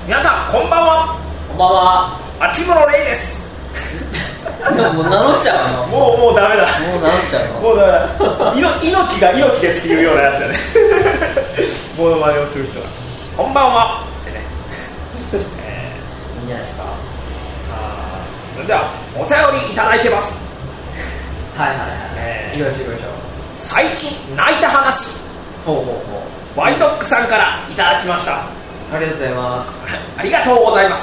皆さんこんばんは。 こんばんは。 秋室レイです。 もう名乗っちゃうの。 もうダメだ。 もう名乗っちゃうの。 もうダメだ。猪木が猪木ですっていうようなやつやね。モノマネをする人がこんばんはってね。 いいんじゃないですか。 それではお便りいただいてます。 はいはいはい。いきましょういきましょう。 最近泣いた話。 ほうほうほう。 ワイドックさんからいただきました。 ありがとうございます。 ありがとうございます。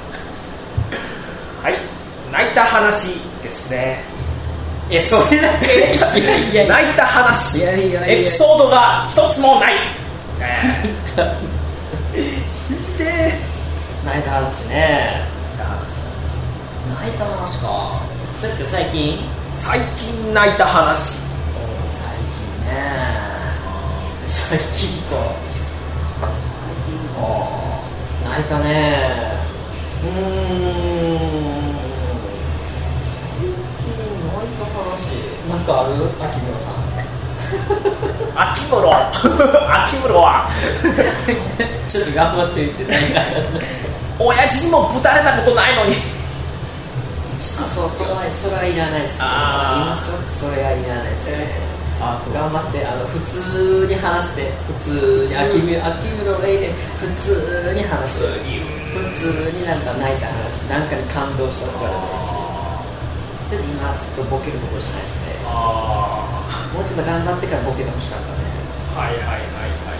はい、泣いた話ですね。 それだけ泣いた話。エピソードが一つもない。ひでえ。 泣いた話ね。泣いた話か。それって最近泣いた話。 最近ね。最近泣いたね。最近泣いた話なんかある？秋室さん。 秋室はちょっと頑張ってみて。 親父にもぶたれたことないのに。 ちょっとそれはいらないですね。今それはいらないですね。頑張って普通に話して、普通に秋室レイで普通に話して、普通になんか泣いた話、なんかに感動したとかでもいいし、ちょっと今ちょっとボケるところじゃないですね。もうちょっと頑張ってからボケてほしかったね。 はいはいはいはい。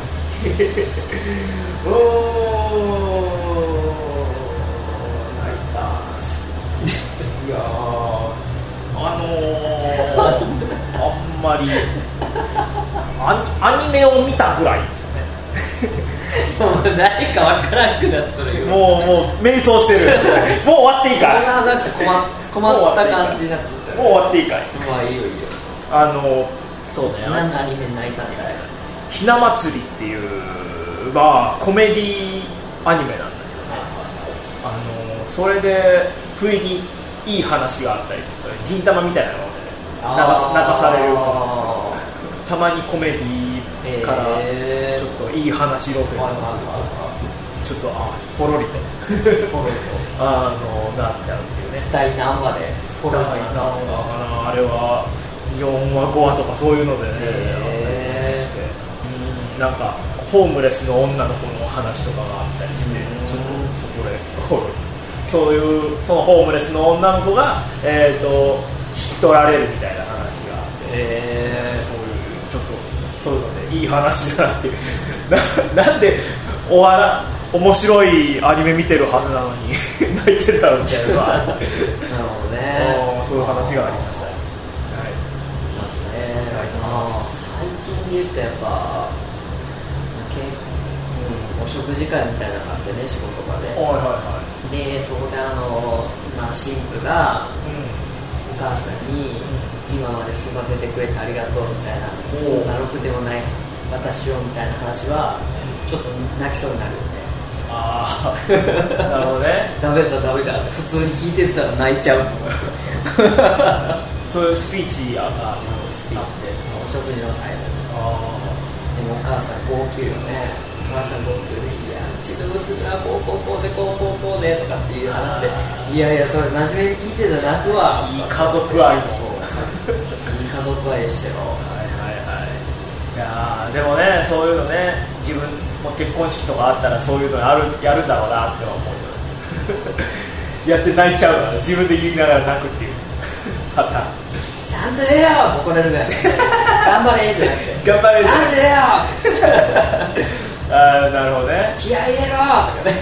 泣いた話。いやあんまりアニメを見たぐらいですね。 もう何か分からなくなっとるよ。 もう迷走してる。もう終わっていいかい。 なんか困った感じになってた。 もう終わっていいかい。 まあいいよいいよ。 そうね。 何変泣いたんだよ。 ひな祭りっていうコメディアニメなんだけどね。それで不意にいい話があったりする。銀玉みたいなので、ね、泣かされるんですよ。たまにコメディからちょっといい話路線がちょっとほろりとなっちゃうっていうね。 第何話で第何話かな。あれは4話5話とかそういうのでね、なんかホームレスの女の子の話とかがあったりして、ちょっとそこでそのホームレスの女の子が引き取られるみたいな話があって、ちょっとそういうのでいい話だなっていう。なんで面白いアニメ見てるはずなのに泣いてたみたいなのがなるほどね。 そういう話がありましたね。 最近で言うとやっぱお食事会みたいなのがあってね、仕事場で。でそこで新婦がお母さんに今まで育ててくれてありがとうみたいな、こんなろくでもない私をみたいな話はちょっと泣きそうになるよね。 なるほどね。 ダメだって普通に聞いてたら泣いちゃう。 そういうスピーチがスピーチでお食事の最後に。でもお母さん号泣よね。お母さん号泣で、いやうちの娘はこうでとかっていう話で、いやそれ真面目に聞いてたら泣くわ。 いい家族愛。 いい家族愛してろ。 いやでもね、そういうのね、自分も結婚式とかあったらそういうのやるんだろうなって思う。やって泣いちゃうから、自分で言いながら泣くっていうパターン。 ちゃんと言えよって怒れるぐらい。頑張れじゃなくて、 頑張れちゃんと言えよ。 なるほどね。 気合い入れろとかね。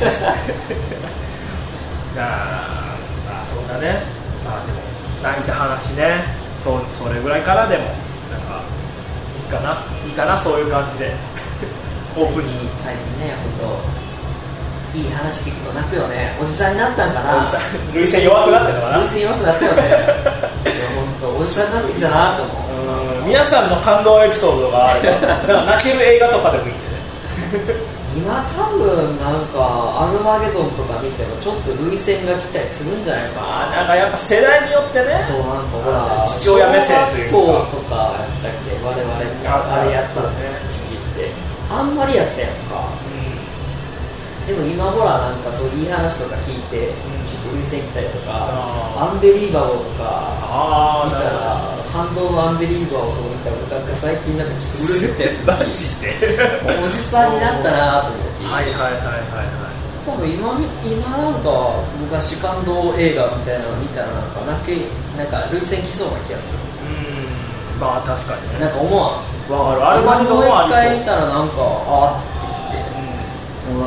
そんなね。でも泣いた話ね。それぐらいからでもなんかいいかなそういう感じで。オープンに最近ね、本当いい話聞くと泣くよね。おじさんになったんかな。 涙腺弱くなってるのかな。 涙腺弱くなったよね。本当おじさんになってきたなと思う。 皆さんの感動エピソードがあれば、なんか泣ける映画とかでもいいんでね。 今多分なんかアルマゲドンとか見てもちょっと涙腺が来たりするんじゃないかな。 なんかやっぱ世代によってね。 そうなんかほら父親目線というか。 小学校とかやったっけ、我々あれやったね。時期ってあんまりやったやんか。 でも今ほらなんかそういい話とか聞いて、ちょっと累戦来たりとか、アンベリーバボーとか見たら、感動のアンベリーバボーとか見たら、なんか最近なんかちょっとうるってやつマジでおじさんになったなと思って。 はいはいはいはいはい。 多分今なんか昔感動映画みたいなの見たらなんか累戦来そうな気がする。 まあ確かにね。 なんか思わん。 わかる。あれマジで思わん。 一回見たらなんかあって言って、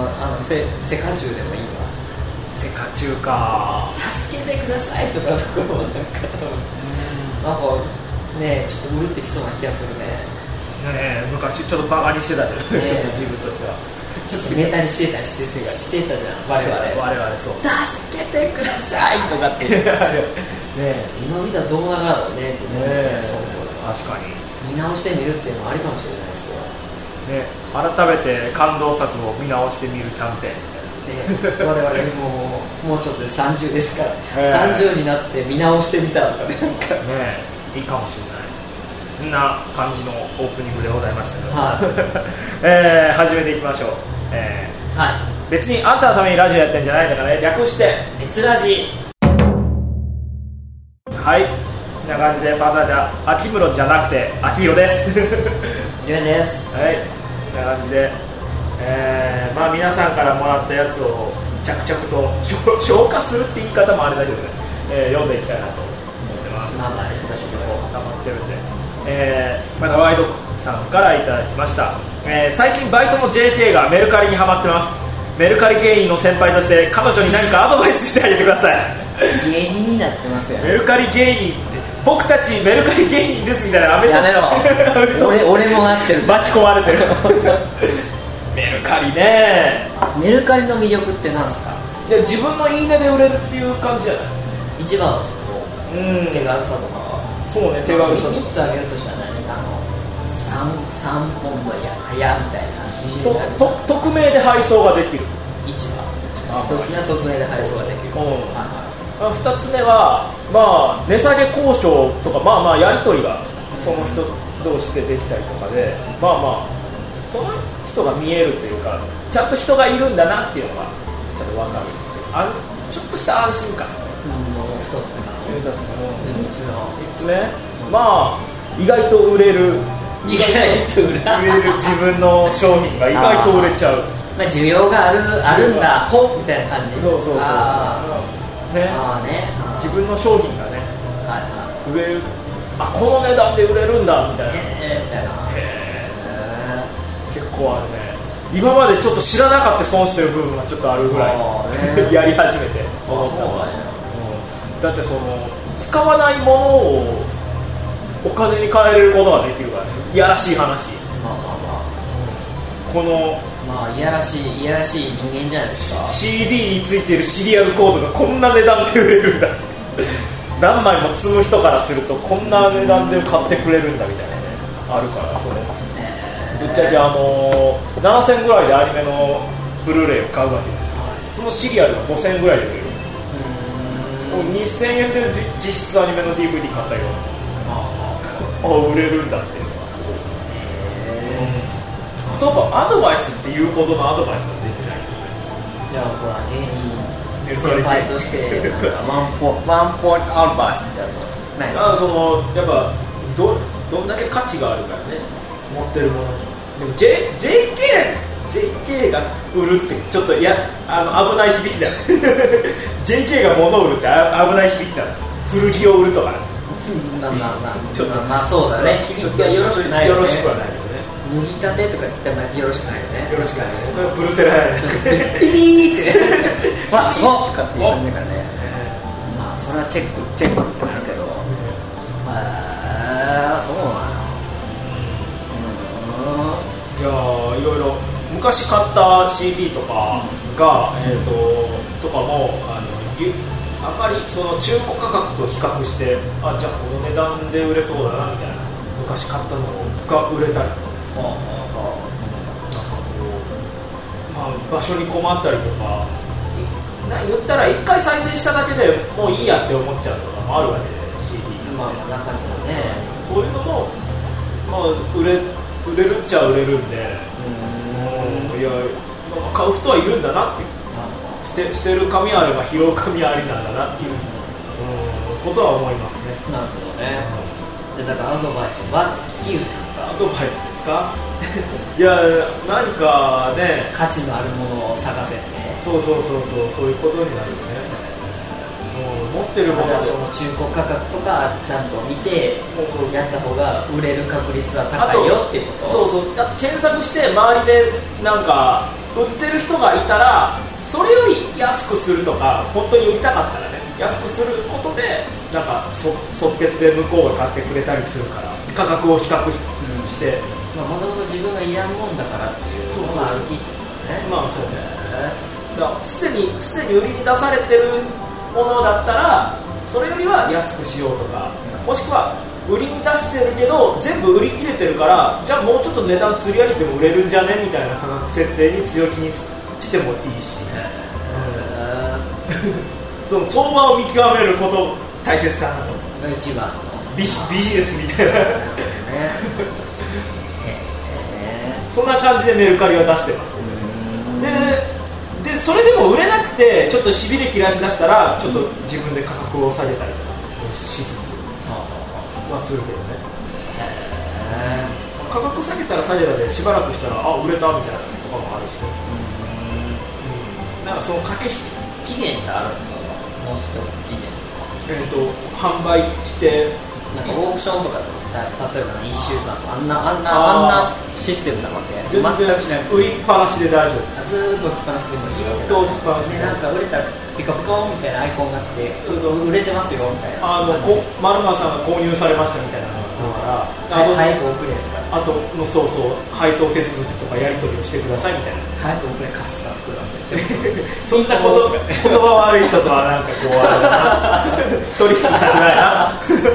セカチュウでもいいわ。 セカチュウか。 助けてくださいとかところもなんか多分なんかねちょっとうるってきそうな気がするね。 ねえ昔ちょっとバカにしてたけど、ちょっと自分としては。 ちょっとネタにしてたじゃん我々そう助けてくださいとかってね今見たらどうなるだろうねってね確かに見直してみるっていうのはありかもしれないですよね。改めて感動作を見直してみるキャンペーン我々もうちょっとで30ですから、30になって見直してみたとかねいいかもしれない。こんな感じのオープニングでございましたけど、始めていきましょう。別にあんたのためにラジオやってんじゃないんだからね、略して別ラジ。はい、こんな感じでパーソナリティは秋室じゃなくて秋広ですゆえです。 はい、こんな感じで、まあ皆さんからもらったやつを着々と消化するって言い方もあれだけどね、読んでいきたいなと思ってます。 久しぶりに溜まってるんで。またワイドさんからいただきました。最近バイトの JK がメルカリにハマってます。メルカリ芸人の先輩として彼女に何かアドバイスしてあげてください芸人になってますよね。 メルカリ芸人って僕たちメルカリ芸人ですみたいな。 やめろ俺もなってる巻き込まれてるメルカリね。 メルカリの魅力って何ですか？ いや自分のいいねで売れるっていう感じじゃない？ 一番はその手軽さとか。 そうね、手軽さ。 3つあげるとしたら何3本の矢みたいな匿名で配送ができる。 1つ目は匿名で配送ができる。 2つ目は、まあ、値下げ交渉とか、まあまあやり取りがその人同士でできたりとかで、まあまあその人が見えるというか、ちゃんと人がいるんだなっていうのがちょっと分かる。ちょっとした安心感。3つ目、まあ意外と売れる自分の商品が意外と売れちゃう。 まあ需要があるんだみたいな感じ。 そうね、自分の商品がね、売れる。この値段で売れるんだみたいな。結構あるね。今までちょっと知らなかった損してる部分がちょっとあるぐらいやり始めて思った。だってその使わないものをお金に変えれることができるからね。いやらしい話。このいやらしい人間じゃないですか。 CD についてるシリアルコードがこんな値段で売れるんだって何枚も積む人からするとこんな値段で買ってくれるんだみたいなね、あるから。それぶっちゃけ7000ぐらいでアニメのブルーレイを買うわけです。そのシリアルが5000円ぐらいで売れる。2000円で実質アニメの DVD 買ったよ売れるんだっていうのがすごい。アドバイスっていうほどのアドバイスが出てないけどね。 いやほら芸人先輩としてワンポイントアドバイスみたいなのないですか？ やっぱどんだけ価値があるからね、持ってるものに。でも JK が売るってちょっと危ない響きだねJK が物を売るって危ない響きだね。古着を売るとかねちょっとそうだね、響きはよろしくないよね。 よろしくはないよね。 脱ぎたてとか言ってもよろしくないよね。 よろしくないね。それはブルセラやねピピーってほらすごっとかっていう感じだからね。それはチェックってなるけど、そうなんいやいろいろ昔買った CD とかが、とかもあんまりその中古価格と比較して、じゃあこの値段で売れそうだなみたいな、昔買ったのが売れたりとかですね。なんかこう、場所に困ったりとか、言ったら1回再生しただけでもういいやって思っちゃうとかもあるわけで、 CD 中にもね、 そういうのも、売れるっちゃ売れるんで、いや買う人はいるんだなっていう、捨てる紙あれば拾う紙ありなんだなっていう、ことは思いますね。 なるほどね。でだからアドバイスはって聞き言うてんか。 アドバイスですか？いや何かね、 価値のあるものを探せて。 そういうことになるよね。もう持ってるものでその中古価格とかちゃんと見てやった方が売れる確率は高いよっていうこと。 あと検索して周りでなんか売ってる人がいたらそれより安くするとか、本当に売りたかったらね安くすることでなんか即決で向こうが買ってくれたりするから、価格を比較して、 もともと自分がいらんもんだからっていうのがあるきってことね。 まあそうね。すでに売りに出されてるものだったらそれよりは安くしようとか、もしくは売りに出してるけど全部売り切れてるからじゃあもうちょっと値段釣り上げても売れるんじゃねみたいな価格設定に強気にしてもいいし、その相場を見極めること大切かなと。 が一番のビジネスみたいなそんな感じでメルカリは出してます。でそれでも売れなくてちょっとしびれ切らしだしたらちょっと自分で価格を下げたりとかしつつはするけどね。価格下げたら下げたでしばらくしたら売れたみたいなとかもあるし、なんかその駆け引き期限ってあるんですか？モスト期限販売してなんかオークションとか例えば1週間あんなシステムなわけ？ 全然売りっぱなしで大丈夫です。 ずーっと置きっぱなしでもいいわけだ。 ずっと置きっぱなしでなんか売れたらピカピカみたいなアイコンが来て売れてますよみたいな。 マルマさんが購入されましたみたいなのが来るから、 早く送れとか。 あとの配送手続きとかやり取りをしてくださいみたいな。 早く送れカスター来るわけ。 そんな言葉悪い人とはなんかこう取引したくないな。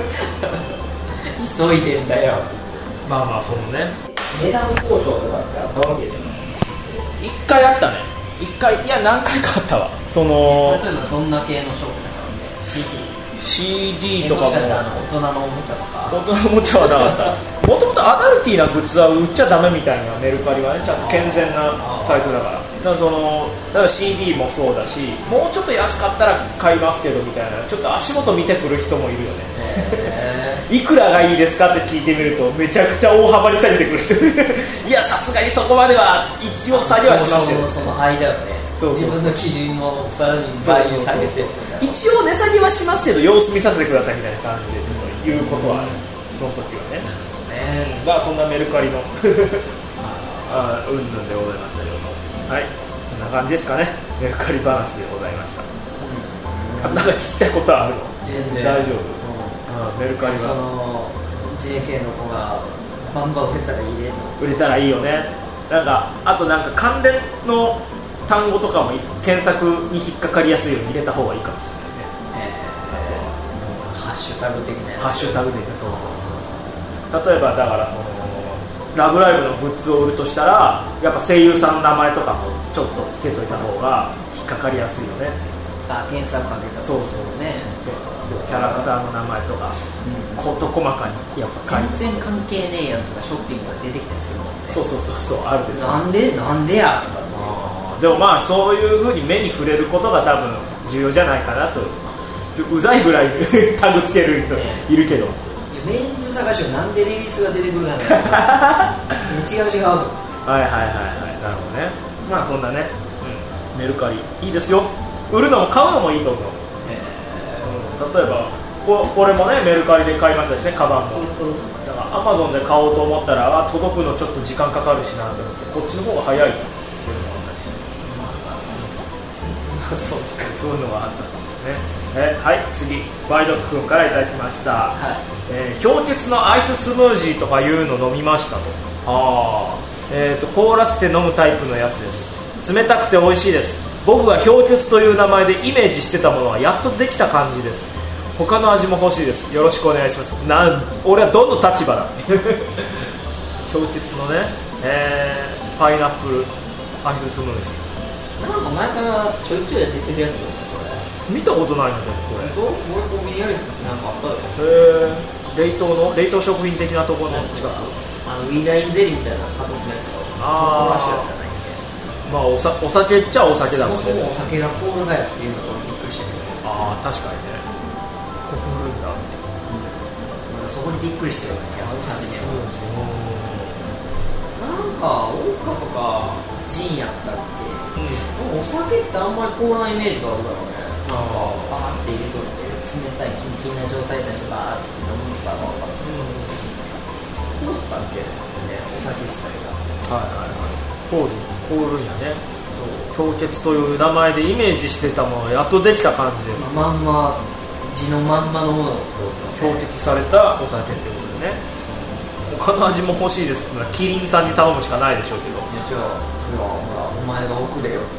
急いでんだよ。 まあそのね、 値段交渉とかってあったわけじゃない。 一回あったね。いや何回かあったわ。その例えばどんな系の商品だったので CD とかも。 もしかしたら大人のおもちゃとか。 大人のおもちゃはなかった。もともとアダルティーなグッズは売っちゃダメみたいなメルカリはね、ちゃんと健全なサイトだから。だから例えば CD もそうだし、もうちょっと安かったら買いますけどみたいな、ちょっと足元見てくる人もいるよね。いくらがいいですかって聞いてみるとめちゃくちゃ大幅に下げてくる人いやさすがにそこまでは一応下げはしますけど、 その間よね。自分の基準をさらに倍に下げて、 一応値下げはしますけど様子見させてくださいみたいな感じでちょっと言うことはある、その時はね。まあそんなメルカリのうんぬんでございましたけども、はい、そんな感じですかね。メルカリ話でございました。なんか聞きたいことはあるの？ 全然大丈夫。メルカリはその JK の子がバンバン売れたらいいねと。 売れたらいいよね。なんかあとなんか関連の単語とかも検索に引っかかりやすいように入れた方がいいかもしれないね。 ハッシュタグ的なやつ。 ハッシュタグ的な、そう例えばだからそのラブライブのグッズを売るとしたらやっぱ声優さんの名前とかもちょっとつけといた方が引っかかりやすいよね。 検索かけたそうね。キャラクターの名前とか、事細かにやっぱ全然関係ねえやんとかショッピングが出てきたりするもんね。 そうあるでしょ。 なんでやとかね。 でもまあそういう風に目に触れることが多分重要じゃないかなと。うざいぐらいタグつける人いるけど、 メンズ探しをなんでリリースが出てくるかね違うはいなるほどね。まあそんなね、メルカリいいですよ。売るのも買うのもいいと思う。例えばこれもねメルカリで買いましたしね、カバンも。だからアマゾンで買おうと思ったら届くのちょっと時間かかるしなと思ってこっちの方が早いっていうのがあったし、そうですか。そういうのがあったんですね。はい、次バイドック君からいただきました。氷結のアイススムージーとかいうの飲みましたと。凍らせて飲むタイプのやつです。冷たくて美味しいです。僕が氷結という名前でイメージしてたものはやっとできた感じです。他の味も欲しいです。よろしくお願いします。俺はどの立場だ氷結のね、パイナップルアイススムージー、 なんか前からちょいちょい出てるやつだよね、それ。 見たことないのでこれ。 俺コンビニやるときなんかあったで。 冷凍食品的なところの近く。 ウィダインゼリーみたいな形のやつがコーラシュやつじゃないんで。 まあお酒っちゃお酒だもんね。 そもそもお酒がコールだよっていうのがびっくりしたけど、 ああ確かにね、コールだって、 そこにびっくりしてるような気がする。初めはなんかオーカとかジンやったっけ、お酒ってあんまりコールなイメージがあるだろうね。なんかバーって入れといて冷たいキンキンな状態だしバーって飲むとかが分かったどうだったっけね、お酒自体が。 はいはいはい、コールやね。そう氷結という名前でイメージしてたものやっとできた感じです。 まんま字のまんまのものを氷結されたお酒ってことでね。他の味も欲しいですけど、キリンさんに頼むしかないでしょうけど。 じゃあほらお前が送れよって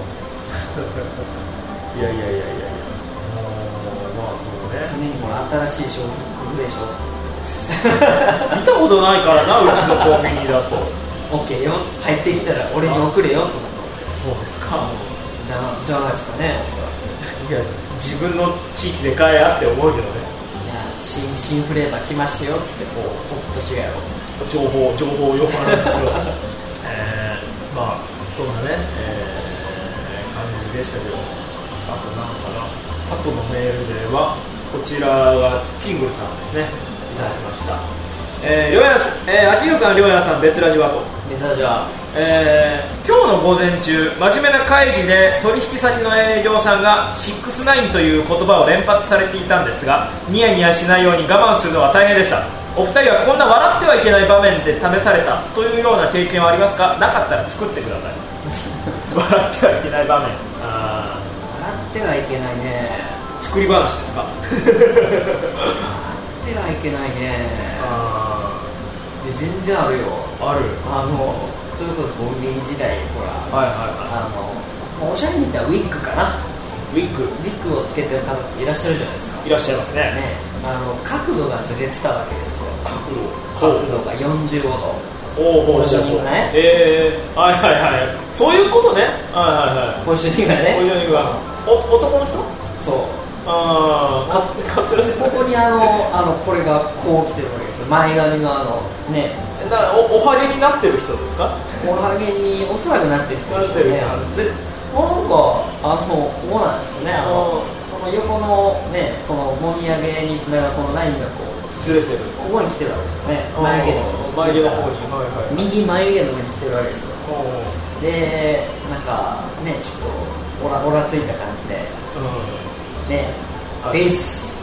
ことやろ。 いやまあそうね、 常にほら新しい商品来るでしょ見たことないからな、うちのコンビニだと。 OK よ、入ってきたら俺に送れよとか。 そうですか。 じゃないですかね。 いや自分の地域で買えやって思うけどね。 いや新フレーバー来ましたよっつってこうポッとしやろう。 情報をよくあるんですよまあそんなね、感じでしたけど、あとなんかな、あとのメールではこちらがキングルさんですね、いただきました。りょうやさん、秋広さん、りょうやさん、別ラジはと。 別ラジは、 今日の午前中、真面目な会議で取引先の営業さんが69という言葉を連発されていたんですが、ニヤニヤしないように我慢するのは大変でした。お二人はこんな笑ってはいけない場面で試されたというような経験はありますか？なかったら作ってください笑ってはいけない場面。 笑ってはいけないね。 作り話ですか？ 笑ってはいけないね。全然あるよ。 ある。 それこそコンビニ時代、ほら、 はいはいはい、 おしゃれに言ったらウィッグかな。 ウィッグをつけてる方っていらっしゃるじゃないですか。 いらっしゃいますね。 角度がずれてたわけですよ。角度が45度。 ポジショニングね。はいはいはい。そういうことね。はいはいはい。 ポジショニングね。 ポジショニングが男の人？そう。かつらせて。 ここにこれがこう来てるわけですよ。前髪のね。 おはげになってる人ですか？ おはげにおそらくなってる人ですね。なんかこうなんですよね。この横のね、このもみあげにつながるこのラインがこうずれてる。 ここに来てるわけですよね。 眉毛の方に、 右眉毛の方に来てるわけですよ。で、なんかね、ちょっとオラついた感じで、ね、ピース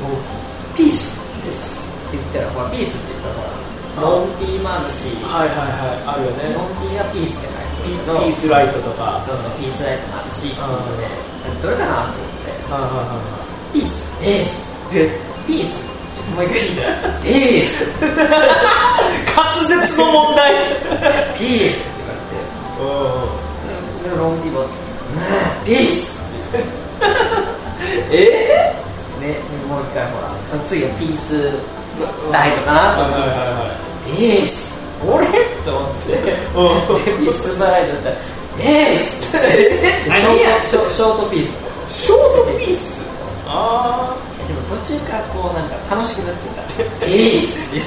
って言ったら、ほらピースって言ったらロンピーもあるし、 はいはいはい、あるよね。 ロンピーがピースって書いてピースライトとか、 そうそう、ピースライトもあるし、どれかなと思って、ピースピースもう一回ピース滑舌の問題ピースって言われて、ロンピーボッツピースね、もう一回ほら、次はピースライトかなと思って、ピース俺と思ってピースライトだったらピースショートピースでも途中からこうなんか楽しくなっちゃったピースって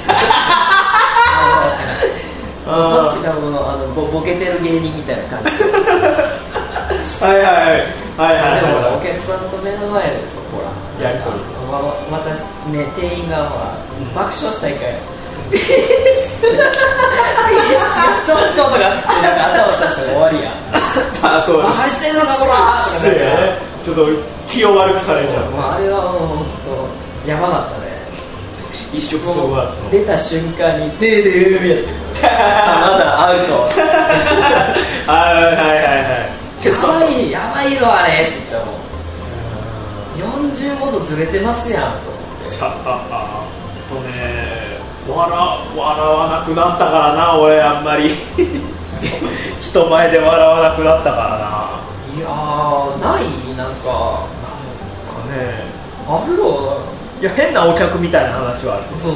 こっちがボケてる芸人みたいな感じでもお客さんと目の前ですよ、ほらやりとり私ね、店員がほら爆笑したいからピースちょっととかって頭さして終わりやそうバカしてんのかほらちょっと気を悪くされちゃう。 あれはもう本当やばかったね。 一触即発の出た瞬間にデーデーやってまだアウトはいやばいよあれって言ったらもう45度ずれてますやんと思ってさあね、笑わなくなったからな、俺あんまり人前で笑わなくなったからな。 いやー、なんかね、 あるよ。 いや、変なお客みたいな話はある。 そう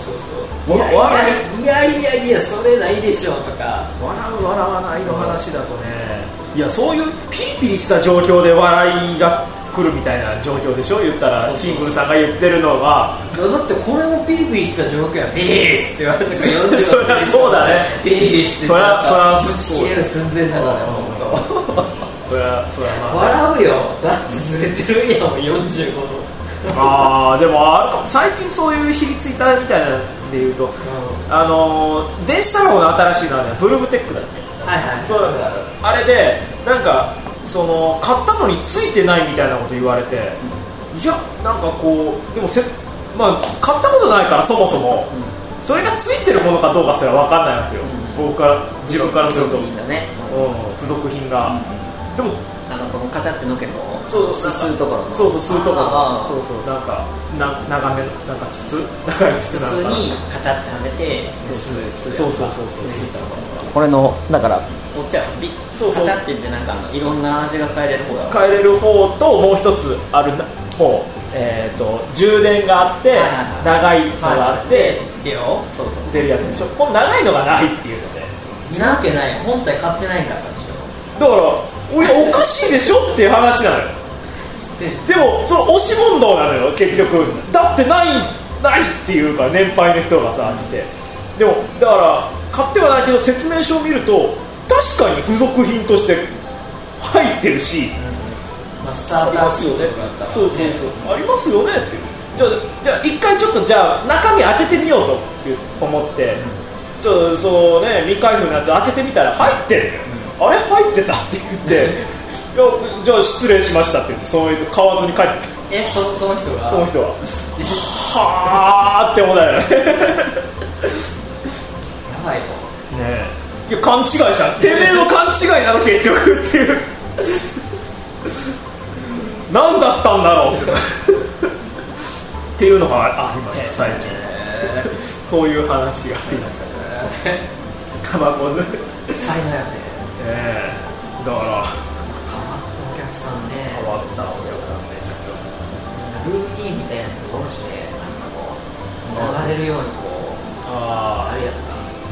いやそれないでしょとか、 笑わないの話だとね、いや、そういうピリピリした状況で笑いが来るみたいな状況でしょ、言ったらキングルさんが言ってるのが。 いやだってこれもピリピリした状況や、ビースって言われてから40 そうだね、 ビースってそらぶち切れる寸前だから、 それはまあ笑うよ、だってずれてるんやもん45度。 でもあるかも、最近そういうひりついたみたいなんでいうと、電子タバコの新しいのはね、ブルームテックだっけ、 はいはい、 そうあれでなんかその買ったのについてないみたいなこと言われて、いやなんかこうでもまあ、買ったことないからそもそも、それがついてるものかどうかすら分かんないわけよ、自分からすると、付属品が、でもこのカチャってのけの吸うところの、そう吸うところ、なんか長めなんか長い筒なのかな、 普通にカチャってはめてそう、 これのだからお茶カチャって言ってなんかいろんな味が変えれる方だ、 変えれる方ともう一つある方、充電があって長いのがあって出るやつでしょ。この長いのがないっていうので、 なわけない、本体買ってないんだからでしょ。 だからおかしいでしょっていう話なのよ。でもその押し問答なのよ結局。だってないっていうか、年配の人がさ来て、でもだから買ってはないけど説明書を見ると確かに付属品として入ってるし、 スターターキットとかだったら、 そうありますよねっていう。じゃあ一回ちょっと中身当ててみようと思って、そうね、未開封のやつ当ててみたら入ってる、あれ入ってたって言ってじゃあ失礼しましたって言って、そういう買わずに帰ってた。 その人がはーって思ったよね。 やばいよねえ、いや勘違いじゃん、てめえの勘違いなの結局っていう何だったんだろうっていうのがありました最近。そういう話がありましたね。タバコ才能やね。 だから変わったお客さんね。 変わったお客さんでしたけど、 ルーティーンみたいな人がおろして、なんかこう流れるようにこうあれやった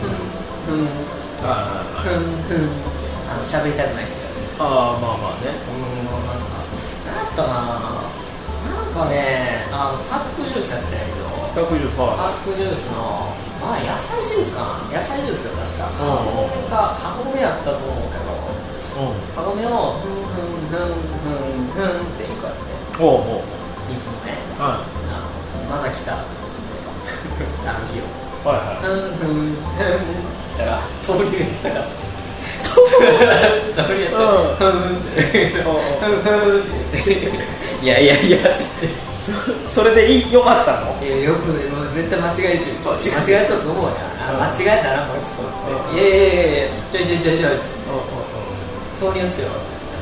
喋りたくない人やね。 まあね。 なんかなんかね、パックジュースやったんやけど、パックジュースの野菜ジュースかな、野菜ジュースよ確か。カゴメやったと思うけど、カゴメをふんって言うからね。いつもね、まだ来たあの日をふんって言ったら豆乳やったからいやってそれでよかったの？ いや、よくもう絶対間違えたと思うや。間違えたなこいつと。いやちょい豆乳っすよ。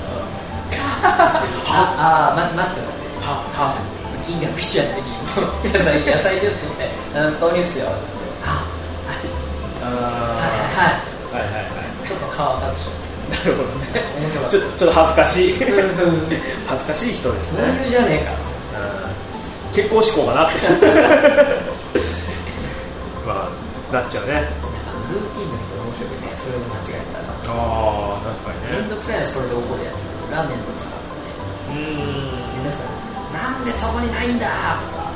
待って金額しちゃって野菜ジュースって豆乳っすよ。はいちょっと顔赤くしよう。 なるほどね。ちょっと恥ずかしい恥ずかしい人ですね。 豆乳じゃねえか。 結婚志向かなってまあなっちゃうね。 ルーティンの人面白いね、それで間違えたら。 確かにね。 めんどくさいのそれで怒るやつ、ラーメンの使ってね。めんどくさい、なんでそこにないんだとか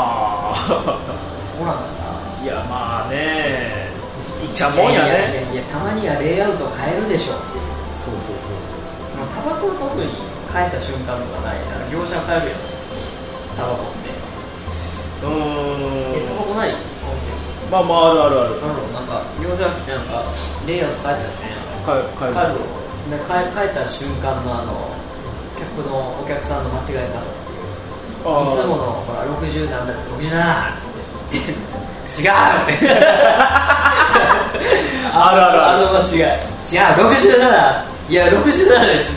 ほらいやまあね、いっちゃもんやね。 いやたまにはレイアウト変えるでしょっていう。 そうタバコ特に変えた瞬間とかない。業者変えるやんタバコって。タバコないお店。 まあある。 なんか業者来てなんかレイアウト変えたやつね。変えた瞬間のお客さんの間違い方っていう。いつものほら60なんだ67っつって違うあの間違い違う67いや67です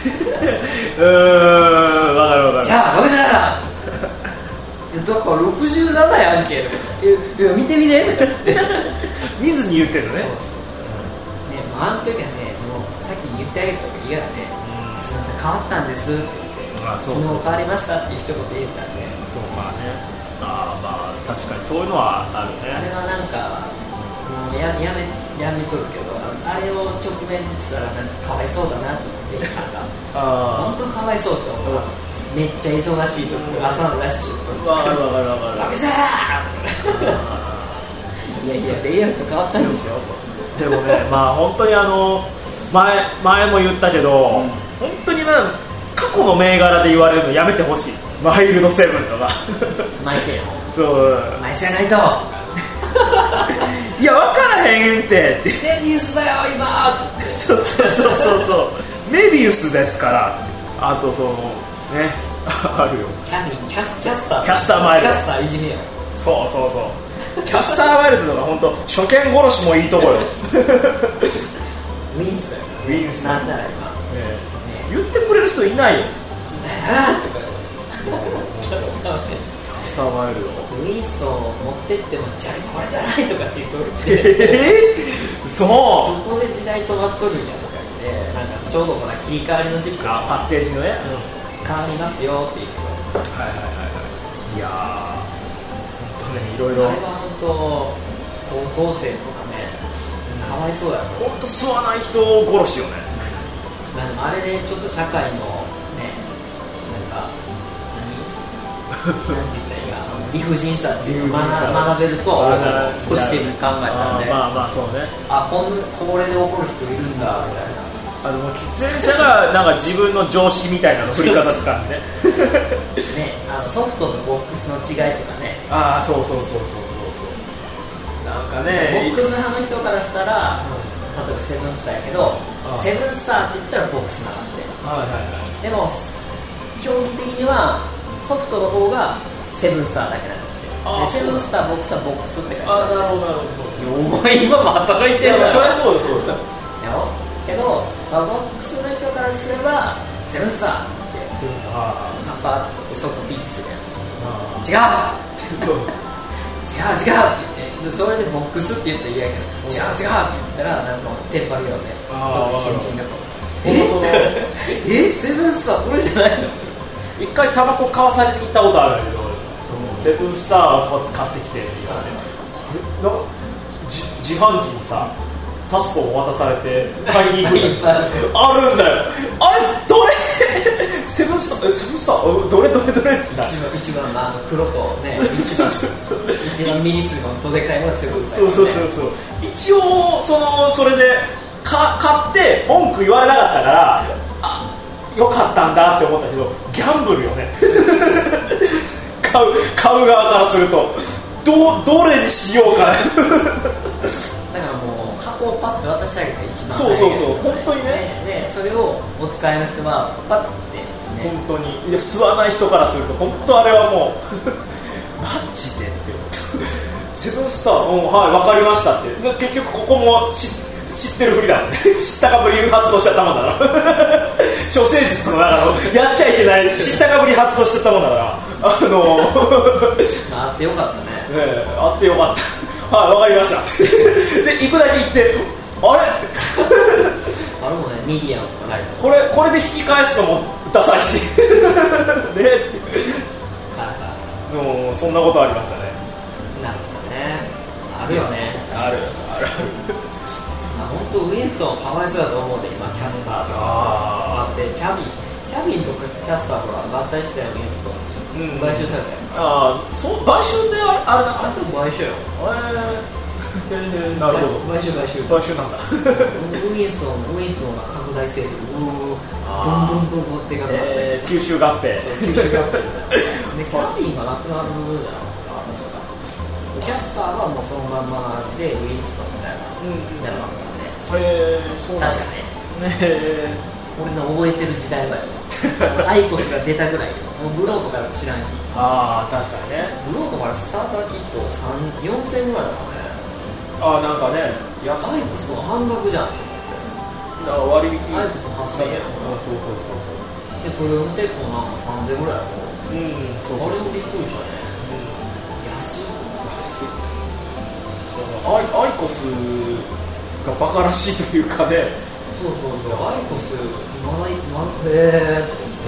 わかるじゃあ67だから67やんけいや見て見ずに言ってるのね。 そうね、あの時はね、もうさっき言ってあげた方がいいからね、すみません変わったんですって言って、昨日変わりましたって一言言ったんで。 まあ確かにそういうのはあるね。 あれはなんかもうやめとるけど、あれを直面したらなんかかわいそうだなって思って、本当かわいそうって思う。めっちゃ忙しい時とか朝のラッシュとかわかるわけじゃーいやレイアウト変わったんですよ。 でもね、まあ本当に前も言ったけど、 本当に過去の銘柄で言われるのやめてほしい。マイルドセブンとかマイセヨそうマイセやないといや分からへんってメビウスだよ今そうメビウスですから。あとそのねあるよキャスターマイルドキャスターいじめよそうキャスターマイルドとか本当初見殺しもいいとこよウィンスだよウィンスなんなら今、 言ってくれる人いないよとかキャスターマイルドウィンストン持ってってもじゃあこれじゃないとかっていう人いてそうどこで時代止まっとるんやとか言ってなんかちょうどほら切り替わりの時期とかパッケージのね変わりますよっていうけどいやー本当ねいろいろあれは本当高校生とかねかわいそうやろ本当吸わない人殺しよねあれでちょっと社会のねなんかなんて言ったらいいか理不尽さっていうのを学べるとポジティブに考えたんでまあそうねこれで怒る人いるんだみたいな喫煙者がなんか自分の常識みたいなの振りかざす感じねねソフトとボックスの違いとかねそうなんかねボックス派の人からしたら、例えばセブンスターやけどセブンスターって言ったらボックスなんで、でも競技的にはソフトの方がセブンスターだけなんでセブンスターボックスはボックスって感じなるほどお前今も働いてるんだそりゃそうだけど、ボックスの人からすればセブンスターって言ってパッソフトピッチするやん違うって言ってそれでボックスって言ったら嫌やけど違うって言ったらなんかテンパるよね新人だとセブンスターこれじゃないの一回タバコ買わされに行ったことあるんだけどセブンスターを買ってきてって言われて自販機にさタスコを渡されて買いに行くあるんだよあれどれセブンスターどれって一番黒とね一番ミリ数のどでかいのがセブンスター、 そう一応それで買って文句言われなかったからよかったんだって思ったけどギャンブルよね買う側からするとどれにしようかなだからもう箱をパッて渡してあげて一番そう本当にねでそれをお使いの人はパッて、ね、 本当に吸わない人からすると本当あれはもうマジでって思ったセブンスターはい分かりましたって結局ここも知ってるふりだもんね知ったかぶり発動しちゃったもんだから処世術の中のやっちゃいけない知ったかぶり発動しちゃったもんだからあってよかったねあってよかったはい分かりましたで行くだけ行ってあれもねミディアムとかないこれで引き返すのもダサいしねってもうそんなことありましたねなるほどねあるよねある本当ウィンストンかわいそうだと思うで今キャスターとかでキャビンとかキャスターほら合体したよウィンストン、買収されたよそう買収ってあれあれでも買収よなるほど買収なんだウィンストンが拡大勢力どんどんでかくなって吸収合併でキャビンがなくなるじゃん確かキャスターはもうそのまんまの味でウィンストンみたいなやらなかったねそう確かね俺の覚えてる時代はよアイコスが出たぐらいよもうグローとか知らんよ確かにねグローとからスターターキット4000ぐらいだからねなんかねアイコスの半額じゃん割引アイコス8000円そうでプルームテックもなんか3000ぐらいやろあれもびっくりしたね安いアイコスがバカらしいというかねそうアイコスって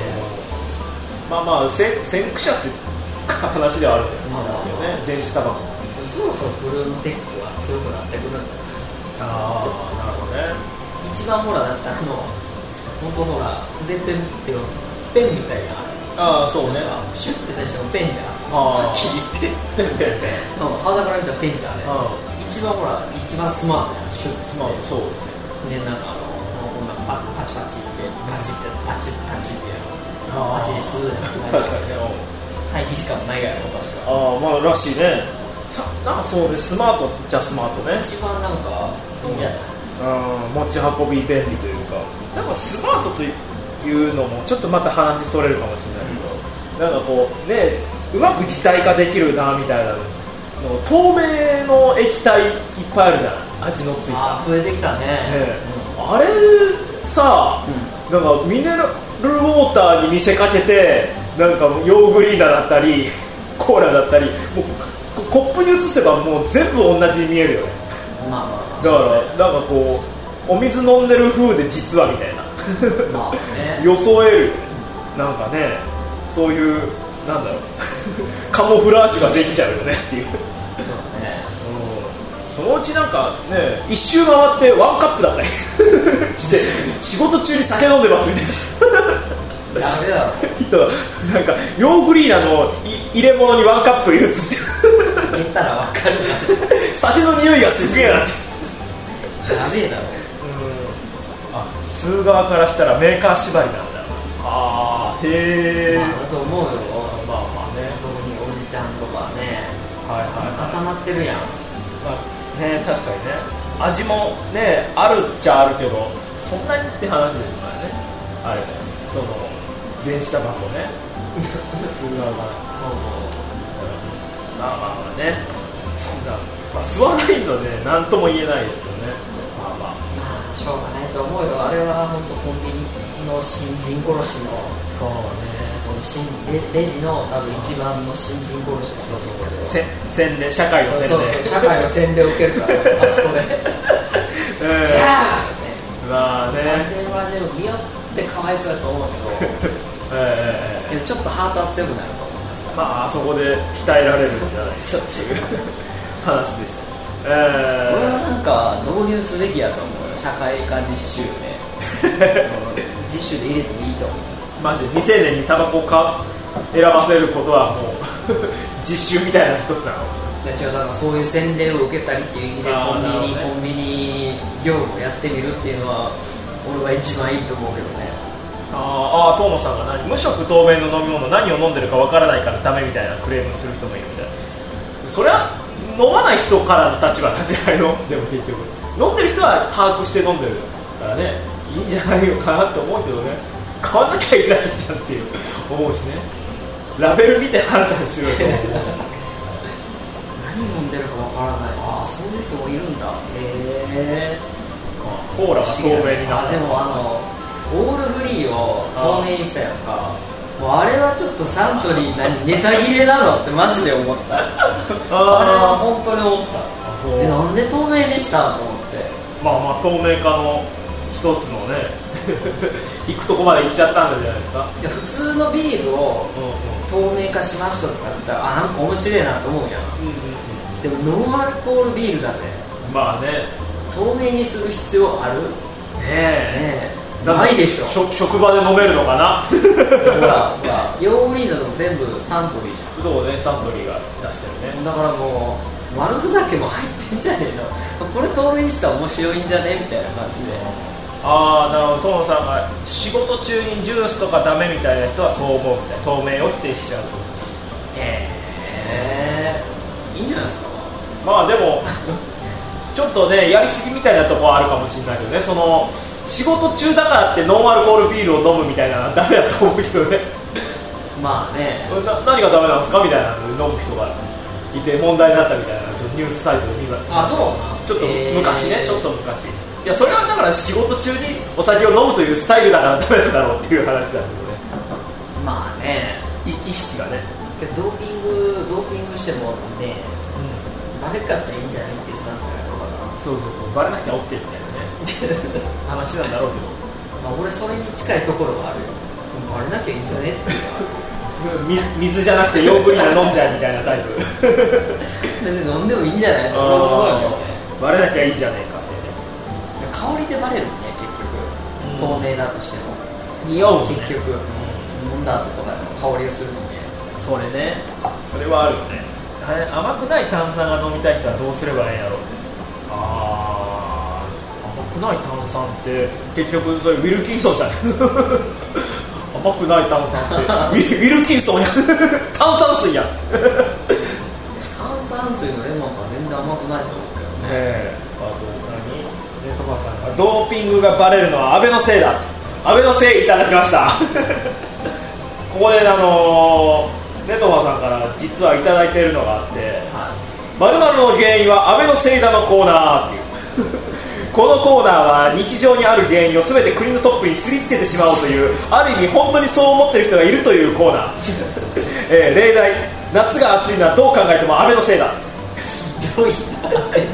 まあ先駆者って話ではあるんだよね電子タバコそろそろプルームテックは強くなってくるんだよねなるほどね一番ほらだって本当ほら筆ペンっていうペンみたいなそうねシュッて出してもペンじゃんはっきり言って肌から見たらペンじゃんね一番スマートやんシュッスマートそうでなんかこんなパチパチってパチってパチパチってパチにする確かにね、 待機時間もないやろ確か。 まあらしいね。なんかそうね、スマートじゃスマートね。 一番なんかいいんじゃない？ 持ち運び便利というか、なんかスマートというのもちょっとまた話それるかもしれないけど、なんかこうね、うまく擬態化できるなみたいなの、透明の液体いっぱいあるじゃん、味のついた。 増えてきたね。 あれさ、なんかミネラルウォーターに見せかけて、なんかヨーグリーナだったりコーラだったり、もうコップに移せばもう全部同じに見えるよね。だからなんかこうお水飲んでる風で実はみたいな装える、なんかね、そういうなんだろうカモフラージュができちゃうよねっていう。そのうちなんかね、一周回ってワンカップだったりして仕事中に酒飲んでますみたいな。 ダメだろ人はなんかヨーグリーナの入れ物にワンカップ移して言ったら分かる酒の匂いがすげえなってダメだろ。 吸う側からしたらメーカー縛りなんだ。へえ。 だと思うよ。 まあね、 特におじちゃんとかね、固まってるやん。 ね、確かにね、味もねあるっちゃあるけど、そんなにって話ですからね。あれその電子タバコね吸う側がまあね、そんな、吸わないので何とも言えないですけどね。 しょうがないと思うよ。あれは本当コンビニの新人殺しの、 そうね、 レジの多分一番の新人殺しの人ですよ。 洗礼、社会の洗礼。 そう社会の洗礼を受けるからあそこでじゃあね、 まあね、 あれはでも見よってかわいそうだと思うけどでもちょっとハートは強くなると思う。 まあそこで鍛えられるんじゃないですかっていう話でした。 これはなんか導入すべきやと思うよ、社会科実習で実習で入れてもいいと思う。 マジで未成年にタバコを選ばせることはもう実習みたいな一つなの。 だからそういう洗礼を受けたりっていう意味でコンビニ業務をやってみるっていうのは俺は一番いいと思うけどね。 遠野さんが無色透明の飲み物、何を飲んでるかわからないからダメみたいなクレームする人もいるみたいな。それは飲まない人からの立場なんじゃないの。でも結局飲んでる人は把握して飲んでるからね、いいんじゃないのかなって思うけどね。買わなきゃいいだけじゃんっていう思うしね。ラベル見て判断しろよと思うし何飲んでるかわからない。そういう人もいるんだ。 コーラが透明になった。 でもオールフリーを透明にしたやんか。もうあれはちょっとサントリーネタ切れなのってマジで思ったあれは本当に思った。なんで透明にしたのと思って。 まあ透明化の一つのね行くとこまで行っちゃったんじゃないですか。 いや普通のビールを透明化しましたとかだったらなんか面白いなと思うやん、でもノンアルコールビールだぜ。 まあね、 透明にする必要ある？ ねえないでしょ。 職場で飲めるのかなほらヨーグリーナの全部サントリーじゃん。 そうね、サントリーが出してるね。 だからもう悪ふざけも入ってんじゃねえの。これ透明にしたら面白いんじゃねみたいな感じで。 なるほど。トモさんが仕事中にジュースとかダメみたいな人はそう思うみたいな。透明を否定しちゃうと。 いいんじゃないですか。 まあでもちょっとねやりすぎみたいなところはあるかもしれないけどね。その仕事中だからってノンアルコールビールを飲むみたいなのはダメだと思うけどねまあね、 何がダメなんですかみたいなので飲む人がいて問題になったみたいな、ちょっとニュースサイトで見ました。 そうな。 ちょっと昔ね、ちょっと昔。いやそれはだから仕事中にお酒を飲むというスタイルだからダメなんだろうっていう話だけどね。 まあね、 意識がね。 ドーピングしてもね、バレかったらいいんじゃないっていうスタンスだから。 そうバレなきゃ OK みたいな話なんだろうけど俺それに近いところはあるよ。バレなきゃいいんじゃねって水じゃなくてヨーグリーナ飲んじゃえみたいなタイプ別に飲んでもいいんじゃないと思うよね。 バレなきゃいいじゃねえかってね。香りでバレるね結局、透明だとしても匂うね結局、飲んだ後とかでも香りがするのね。 それね、それはあるよね。甘くない炭酸が飲みたい人はどうすればいいんやろうって。甘くくない炭酸って結局それウィルキンソンじゃん甘くない炭酸ってウィルキンソンや炭酸水や炭酸水のレモンとは全然甘くないと思うけどね。 あと何ネトバさんがドーピングがバレるのは安倍のせいだ、安倍のせいいただきましたここでネトバさんから実はいただいているのがあって、〇〇の原因は安倍のせいだのコーナーっていうこのコーナーは日常にある原因を全て国のトップにすりつけてしまおうというある意味本当にそう思ってる人がいるというコーナー、例題、夏が暑いのはどう考えても安倍のせいだどういった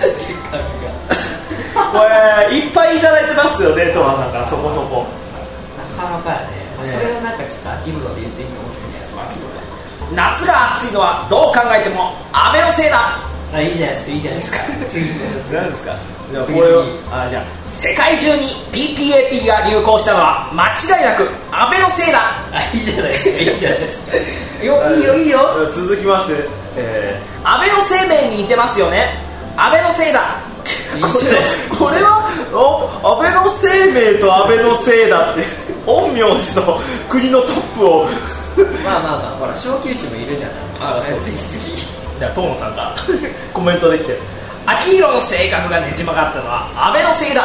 これいっぱいいただいてますよね、トマさんからそこそこなかなかやね。それをなんかちょっと秋風呂で言ってみて面白いんじゃないですか。 夏が暑いのはどう考えても安倍のせいだ。 あ、いいじゃないですか、いいじゃないですか次何ですか。じゃあこれをじゃあ世界中に PPAP が流行したのは間違いなく安倍のせいだ。 あ、いいじゃないですか、いいじゃないですかいいよいいよ。 続きまして、安倍の生命に似てますよね、安倍のせいだ。これは安倍の生命と安倍のせいだって陰陽師と国のトップをまあまあまあ、ほら小級値もいるじゃない。 あら、そう次じゃあ東野さんがコメントできてる。秋広の性格がねじ曲がったのは安倍のせいだ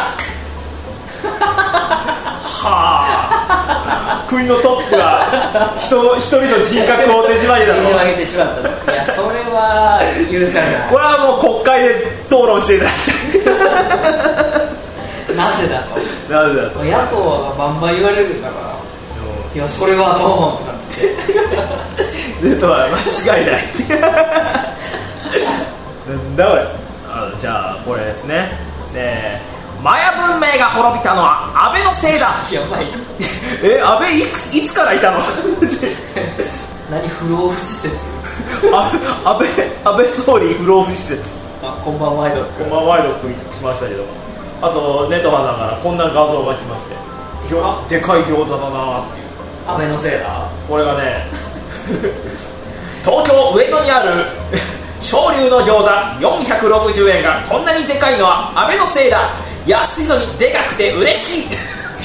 はあ国のトップが一人の人格をねじ曲げたの、 ねじ曲げてしまったの。いや、それは許されない。 これはもう国会で討論していただきたいなぜだとなぜだと野党がバンバン言われるんだから、いやそれはどうとかってネトは間違いないってなんだこれ。じゃあこれですね、マヤ文明が滅びたのは安倍のせいだ。 やばい安倍いつからいたの何不老不死説安倍総理不老不死説。 こんばんはワイドこんばんはワイド来ましたけども、あとネトハさんからこんな画像が来まして、でかい餃子だなっていう。 安倍のせいだ。 これがね東京上野にある昇龍の餃子460円がこんなにでかいのは安倍のせいだ。安いのにでかくて嬉しい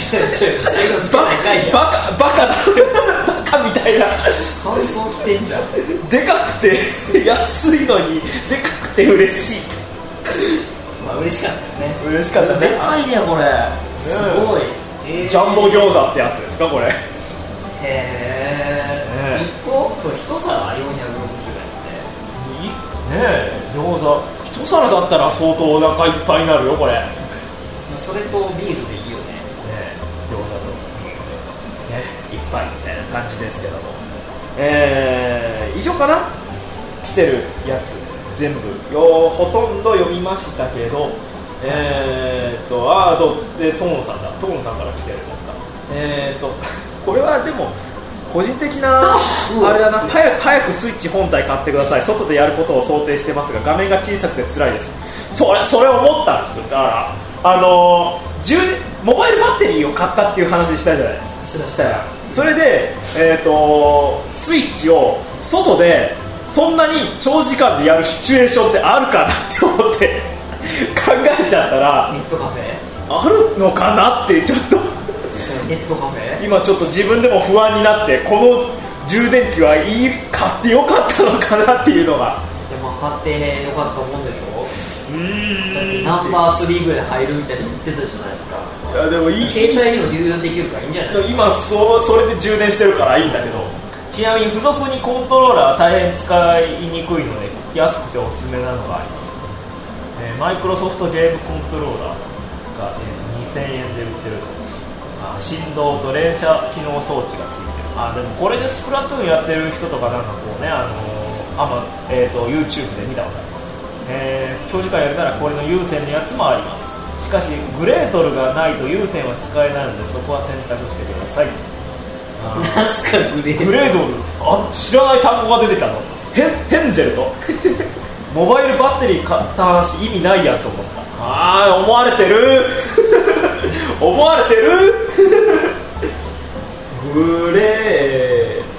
バカみたいな感想きてんじゃん。 でかくて安いのにでかくて嬉しいまあ嬉しかったよね。 嬉しかったね。 でかいねこれ、すごい、 ジャンボ餃子ってやつですかこれ。 へえ、1個これ1皿460円ねえ、餃子一皿だったら相当お腹いっぱいになるよこれ。 それとビールでいいよね。 餃子とビールでね一杯みたいな感じですけども、以上かな。来てるやつ全部ほとんど読みましたけど、トモさんから来てるのか。これはでも個人的なあれだな、早くスイッチ本体買ってください。外でやることを想定してますが画面が小さくて辛いです。それ思ったんです。だからモバイルバッテリーを買ったっていう話したじゃないですか。したらそれで、スイッチを外でそんなに長時間でやるシチュエーションってあるかなって思って考えちゃったら、 ネットカフェあるのかなってちょっとネットカフェ今ちょっと自分でも不安になって、この充電器は買ってよかったのかなっていうのが。 でも買ってよかったもんでしょ。だってナンバー3ぐらい入るみたいに言ってたじゃないですか。 いやでも携帯にも流用できるからいいんじゃないですか。 今それで充電してるからいいんだけど、ちなみに付属にコントローラーは大変使いにくいので安くておすすめなのがあります。マイクロソフトゲームコントローラーが、2000円で売ってると。振動と連射機能装置がついてる。でもこれでスプラトゥーンやってる人とかなんかこうね、YouTube で見たことあります。長時間やるならこれの有線のやつもあります。しかしグレートルがないと有線は使えないのでそこは選択してください。 なんすかグレートル、知らない単語が出てきたの。ヘンゼルとモバイルバッテリー買った話意味ないやと思った。思われてる思われてるグレー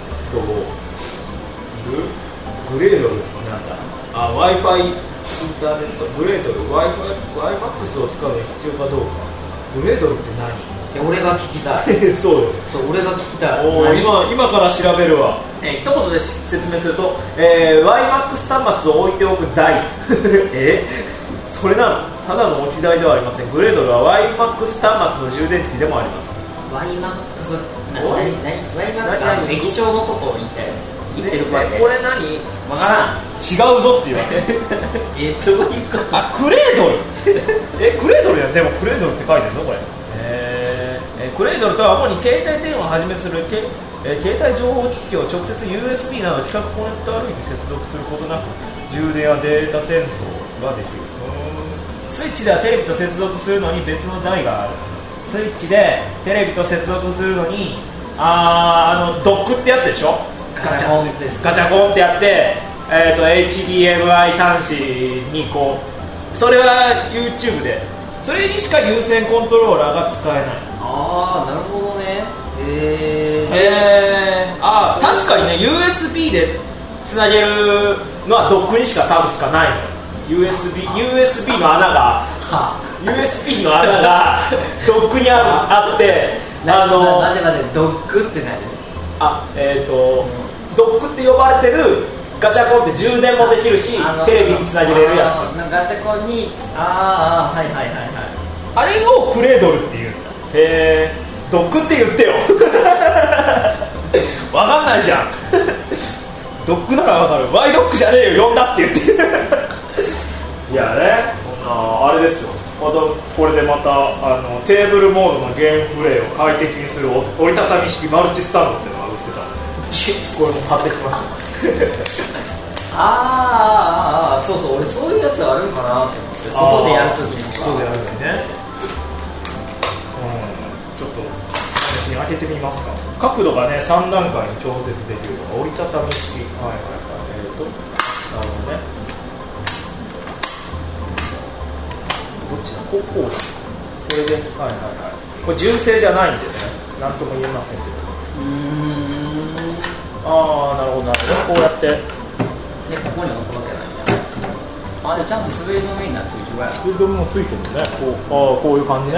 ドルなんだ。Wi-Fi インターネットグレードル Wi-Fi を使うのに必要かどうか。 グレードルって何？ 俺が聞きたいそう俺が聞きたい。 今から調べるわ。一言で説明すると、YMAX 端末を置いておく台それなの？ただの置き台ではありません。グレードルは YMAX 端末の充電器でもあります。 YMAX は液晶のことを言ってるわけ。 これ何？ わからん。 違うぞって言われてどういうこと？ クレードルクレードルやん。でもクレードルって書いてるのこれ。クレードルとは主に携帯電話をはじめする携帯情報機器を直接 USB など規格コネクター類に接続することなく充電やデータ転送ができる。スイッチではテレビと接続するのに別の台がある。スイッチでテレビと接続するのにドックってやつでしょ。 ガチャコンです。 ガチャコンってやって、HDMI 端子にこう、それは YouTube でそれにしか有線コントローラーが使えない。 ああ、なるほどね。 確かにね、 USB でつなげるのはドックにしか多分しかないのよ。 USB の穴がUSB の穴がドックにあって待ってドックって何？ ドックって呼ばれてるガチャコンって充電もできるしテレビにつなげれるやつ。 ガチャコンにはいはいはいはい、 あれをクレードルっていうんだ。ドックって言ってよわかんないじゃんドックならわかる。ワイドックじゃねえよ、呼んだって言っていやね、あれですよ。これでまたテーブルモードのゲームプレイを快適にする折りたたみ式マルチスタンドっていうのが売ってたんでこれも買ってきましたそう俺そういうやつあるんかなと思って、外でやるときに外でやるのにね、ちょっと試しに開けてみますか。角度がね3段階に調節できるのが折りたたみ式。なるほどね。どっちだ？こうだ。これでこれ純正じゃないんでね、なんとも言えませんけど。なるほどなるほど。こうやってここに置くわけないんや。ちゃんと滑り止めになってる。 滑り止めもついてるね。こういう感じね。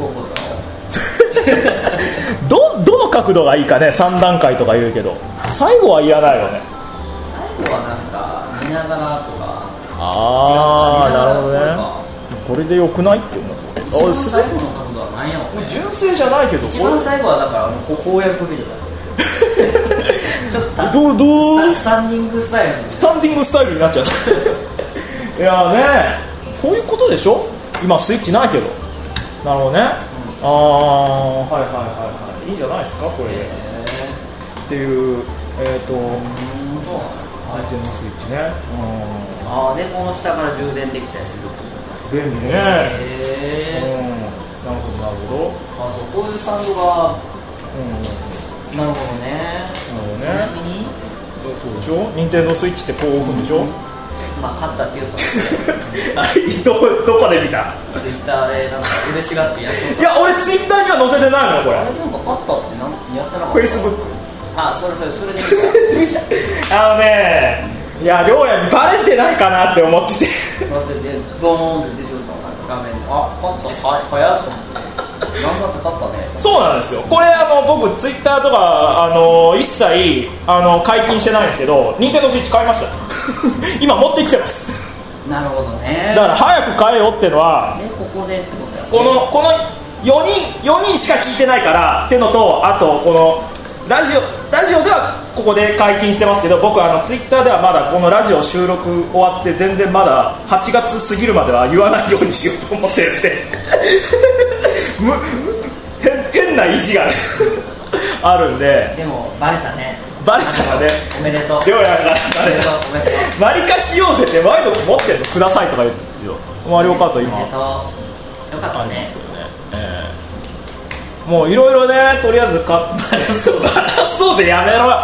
どの角度がいいかね。3段階とか言うけど最後はいらないよね。 最後はなんか見ながらとか。 なるほどね。これでよくないっていうの。 一番最後の角度は何やろうね。 純正じゃないけど一番最後はだからこうやるときじゃないちょっとスタンディングスタイルになっちゃういやね、こういうことでしょ。今スイッチないけど。なるほどね。はいいいじゃないですかこれでっていう相手のスイッチね。 でこの下から充電できたりするってこと便利ね。なるほど。 そうこういうサンドがなるほどね。ちなみにそうでしょ。任天堂スイッチってこう置くんでしょ。 勝ったって言うとどこで見た？ ツイッターでなんか嬉しがってやって。 いや俺ツイッターには載せてないのよこれ。 あれなんか勝ったってやったら。 フェイスブック。 それで見た。 いやりょうやにバレてないかなって思ってて。 ボーンって出ちゃった画面に。勝った早っと思って。頑張って勝ったね。 そうなんですよ。これ僕ツイッターとか一切解禁してないんですけど、任天堂スイッチ買いました今持ってきてます。 なるほどね。だから早く買えよってのは、 ここでってことだね。 この4人しか聞いてないからってのと、あとこのラジオではここで解禁してますけど、僕ツイッターではまだこのラジオ収録終わって全然まだ8月過ぎるまでは言わないようにしようと思ってるんで変な意地があるんで。 でもバレたね。 バレちゃったね。 おめでとう。 りょうやがバレた。マリカしようぜってワイド持ってんのくださいとか言ってるよ。マリオカート今よかったね。 もういろいろね、とりあえずバラそうでやめろ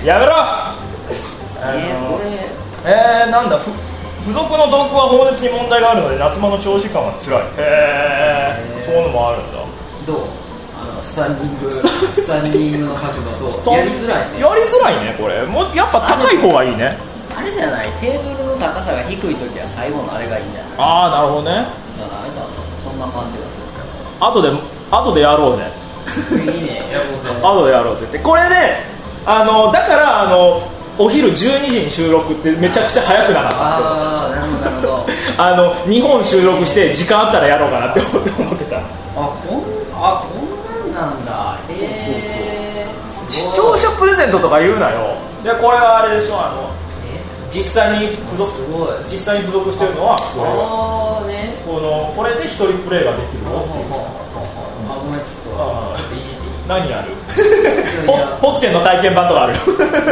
なんだ、付属のドックは放熱に問題があるので夏場の長時間は辛い。そういうのもあるんだ。 どう？スタンディングの角度とやりづらいね。 やりづらいねこれ。もうやっぱ高い方がいいね。 あれじゃない、テーブルの高さが低いときは最後のあれがいいんじゃない？ なるほどね。 そんな感じがする。 後でやろうぜいいね、やろうぜ後でやろうぜって。これでだからお昼12時に収録ってめちゃくちゃ早くなかったって。 ああ、なるほど 2本収録して時間あったらやろうかなって思ってた。 こんなんだ。 視聴者プレゼントとか言うなよ。でこれはあれでしょ、実際に付属してるのはこれで一人プレイができるよっていう。 ごめん、ちょっといじっていい？ 何ある？ポッケンの体験版とかあるよ。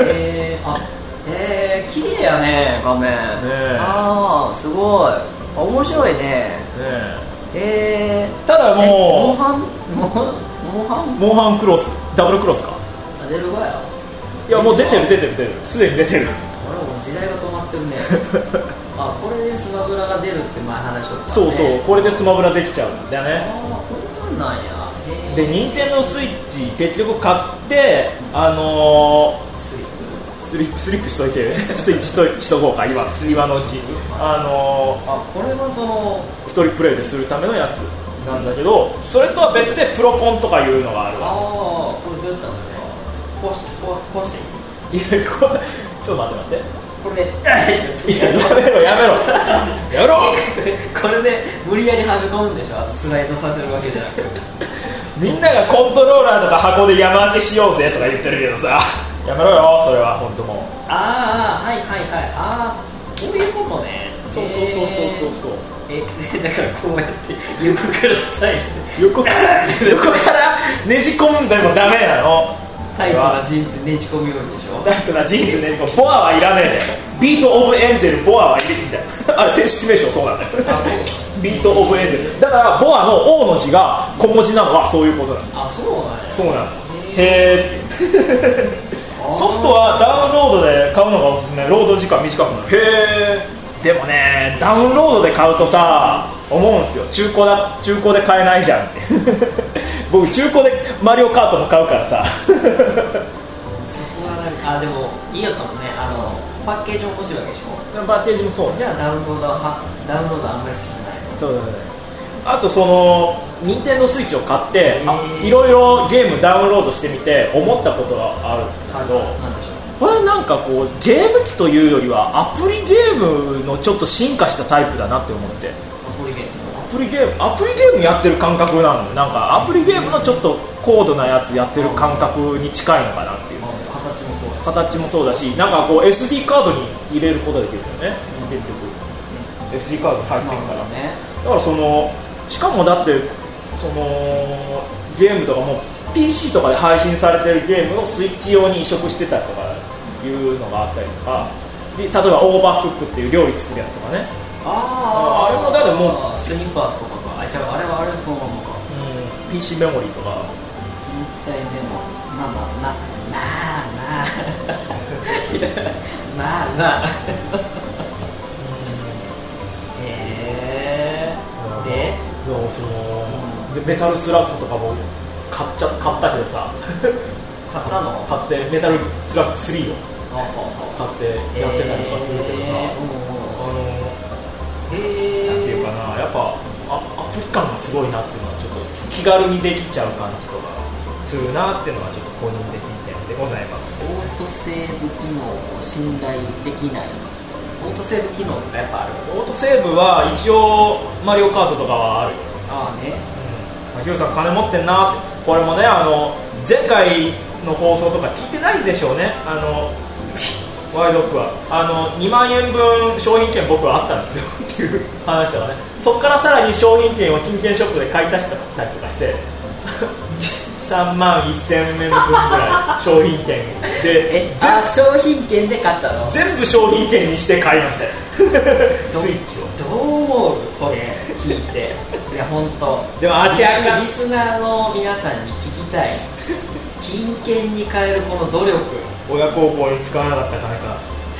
綺麗やね、画面。すごい面白いね。 ただもうモンハンクロス、ダブルクロスか。 出るわよ。 いやもう出てる、すでに出てる。 俺も時代が止まってるね。これでスマブラが出るって前話しとったね。 そうこれでスマブラできちゃうんだよね。 こんなんや。 で任天堂スイッチ結局買ってスリップしといてスイッチしとこうか今のうち。 これはその一人プレイでするためのやつなんだけど、それとは別でプロコンとかいうのがあるわ。 これどうやったの？こうしていい？ いやちょっと待ってこれでやめろこれで無理やりはめ込むんでしょ。スライドさせるわけじゃなくてみんながコントローラーとか箱で山分けしようぜとか言ってるけどさ、やめろよそれは。本当もうはいこういうことね。 そうだからこうやって横からスタイル横からねじ込んでもダメなの。 タイトなジーンズねじ込むようにでしょ。 タイトなジーンズねじ込む。ボアはいらねえね。ビートオブエンジェルボアはいるみたいな。あれ正式名称そうなんだよ。ビートオブエンジェルだからボアの O の字が小文字なのはそういうことなの。そうなの。へーってソフトはダウンロードで買うのがおすすめ。ロード時間短くなる。へー。でもね、ダウンロードで買うとさ思うんですよ、中古で買えないじゃんって僕中古でマリオカートも買うからさそこはでもいいやったもんね。パッケージも欲しいわけでしょ。 パッケージもそう。 じゃあダウンロードあんまり好きじゃないの。 そうだね。あと任天堂スイッチを買っていろいろゲームダウンロードしてみて思ったことがあるんだけど、 なんでしょう。 これなんかこうゲーム機というよりはアプリゲームのちょっと進化したタイプだなって思って。アプリゲームやってる感覚なの。なんかアプリゲームのちょっと高度なやつやってる感覚に近いのかなっていう。形もそうだし、なんかこう SD カードに入れることができるんだよね、結局 SD カードに入ってるからね。だからしかもだってゲームとかも PC とかで配信されてるゲームをスイッチ用に移植してたりとかいうのがあったりとかで、例えばオーバークックっていう料理作るやつとかね。あれもだってもうスニッパーズとかか。あれはそうなのか。 PC メモリーとか引退メモリー。まあでメタルスラッグとかも買ったけどさ買ってメタルスラッグ3を買ってやってたりとかするけどさ、なんていうかな、やっぱアプリ感がすごいなっていうのはちょっと気軽にできちゃう感じとかするなっていうのはちょっと個人的意見でございます。 オートセーブ機能を信頼できない。オートセーブ機能とかやっぱある。 オートセーブは一応マリオカートとかはあるよ。ヒロさん金持ってんなって。これもね前回の放送とか聞いてないでしょうね。ワイドアップは2万円分商品券僕はあったんですよっていう話だからね。そこからさらに商品券を金券ショップで買い足したりとかして3万1000円分ぐらい商品券で商品券で買ったの？ 全部商品券にして買いましたよスイッチを。 どう思うこれ聞いて。いや本当。 でもリスナーの皆さんに聞きたい。金券に変えるこの努力。 親孝行に使わなかった金か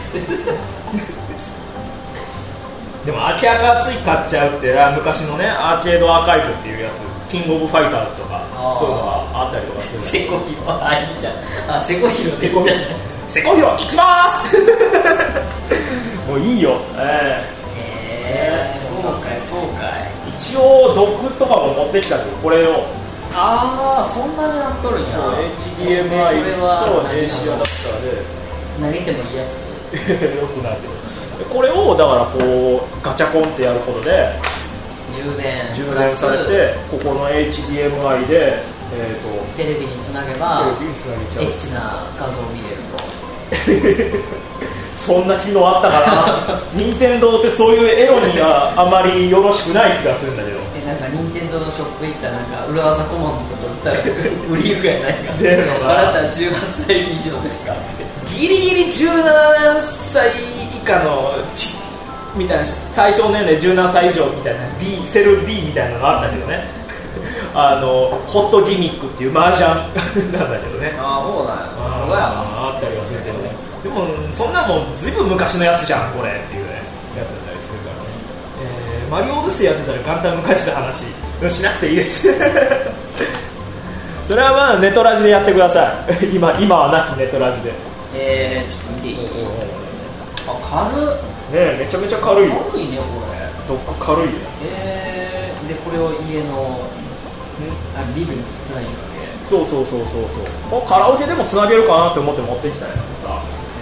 でも明らかつい買っちゃうって昔のねアーケードアーカイブっていうやつ、キングオブファイターズとかそういうのがあったりとかする。 セコヒロいいじゃん。セコヒロ行きまーすもういいよ。 そうかいそうかい。 一応ドックとかも持ってきたけど、これをそんなになっとるんや。 HDMI と AC アダプターで投げてもいいやつよくないけど、これをだからこうガチャコンってやることで充電されて、ここの HDMI で、 テレビにつなげばエッチな画像を見れるとそんな機能あったかな任天堂ってそういうエロにはあまりよろしくない気がするんだけどなんか任天堂のショップ行ったらなんか裏技コマンドとか売ったら売り行くやないか出るのかあなたは18歳以上ですかってギリギリ17歳以下のみたいな最小年齢17歳以上みたいな セル D みたいなのがあったけどねホットギミックっていう麻雀なんだけどねそうだよあったりはするけどねでもそんなもんずいぶん昔のやつじゃんこれっていうねやつだったりするからね、マリオオデッセイやってたら元旦昔の話しなくていいですそれはまあネトラジでやってください今はなきネトラジでちょっと見ていい軽っねめちゃめちゃ軽いよ軽いねこれどっか軽いよでこれを家のリビングにつないでるわけそうカラオケでもつなげるかなって思って持ってきたんやけどさ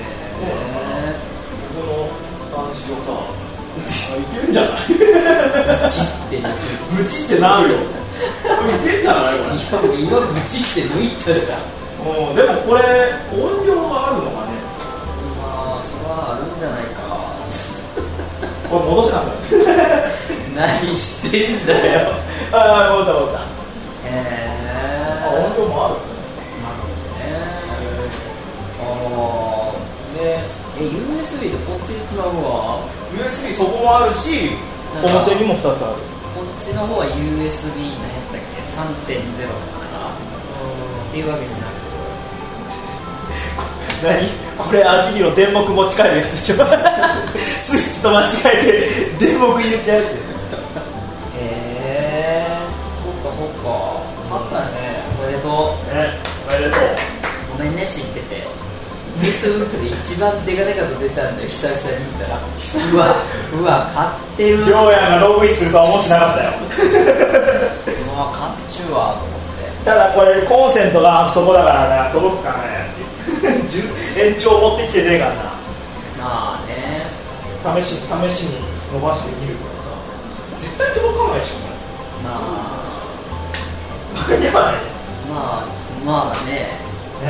この端子をさいけるんじゃないブチってなるよいけんじゃないこれ今ブチって抜いたじゃんでもこれ音量があるのかねそれはあるんじゃないかこれ戻せなかった何してんだよ戻った音量もあるなるほどねでUSB でこっちにつなぐわ USB そこもあるし表にも2つあるこっちの方は USB 何やったっけ 3.0 とかなっていうわけじゃなくこれ秋広電木持ち帰るやつでしょスイッチと間違えて電木入れちゃうってそうかあったねおめでとうごめんね知っててFacebook で一番デカデカと出たんだよ久々に見たらうわ買ってるりょうやがログインするとは思ってなかったよ買っちゅうわと思ってただこれコンセントがそこだからな届くかなって延長持ってきてねえからなね試しに伸ばしてみるからさ絶対届かないでしょまあね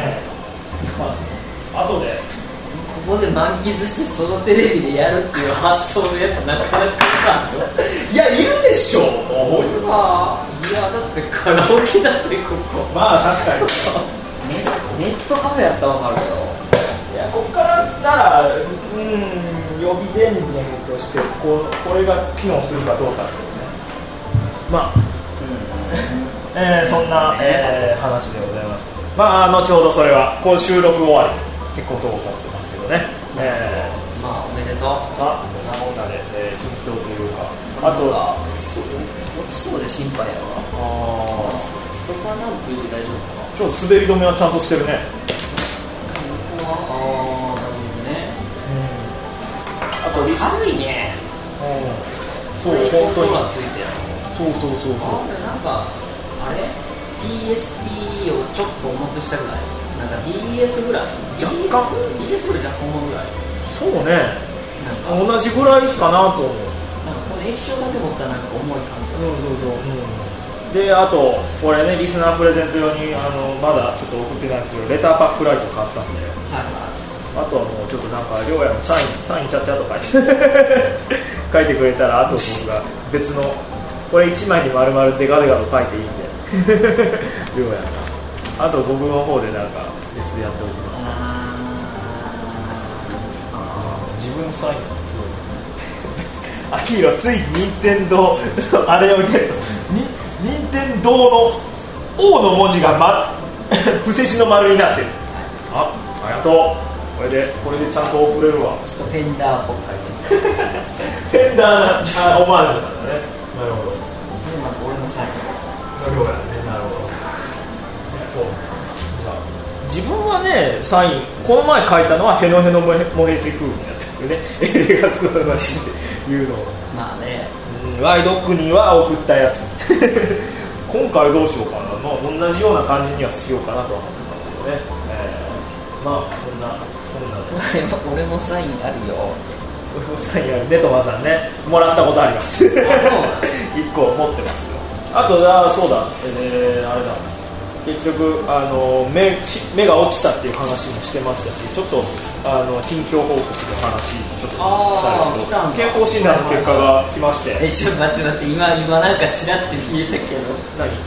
後でここで満喫してそのテレビでやるっていう発想のやつなかなかいやいるでしょと思うよいやだってカラオケだぜここまあ確かにネットカフェやったら分かるけどいやこっからなら予備電源としてこれが機能するかどうかってことねまあ、そんな、話でございますまあ後ほどそれはこう収録終わりってことを思ってますけどねまあおめでとうそんなもんだね近況というかあとは落ちそうで心配やわストッパーちゃんとついて大丈夫かなちょっと滑り止めはちゃんとしてるねなるほどねあと軽いねそう本当についてるそうなんかあれ TSP をちょっと重くしたぐらいなんか DS ぐらい若干 DS より若干重ぐらいそうね同じぐらいかなと思うなんかこの液晶だけ持ったらなんか重い感じがするであとこれねリスナープレゼント用にまだちょっと送ってないんですけどレターパックライト買ったんで、あとはもうちょっとなんかりょうやのサインちゃっちゃと書いて書いてくれたらあと僕が別のこれ1枚に丸々デカデカと書いていいんでりょうやがあと僕の方でなんか別でやっておきます自分のサインがすごい秋広ついに任天堂あれをゲット任天堂の O の文字が、伏せ字の丸になってるありがとうこれでちゃんと送れるわちょっとフェンダーっぽく書いてるフェンダーオマージュなんだねなるほど俺のサインなるほどじゃあ自分はねサインこの前書いたのはヘノヘノモヘジ風になってるんですよね映画とかの話でいうのをまあね、 ワイドックには送ったやつ今回どうしようかな、まあ、同じような感じにはしようかなとは思ってますけどね、まあこんな俺もサインあるよ俺もサインあるネトマさんね、もらったことあります1個持ってますよ。あとそうだ、あれだ、結局目が落ちたっていう話もしてましたし、ちょっと近況報告の話ちょっと健康診断の結果が来まして、 ちょっと待って今なんかチラッて見えたけど、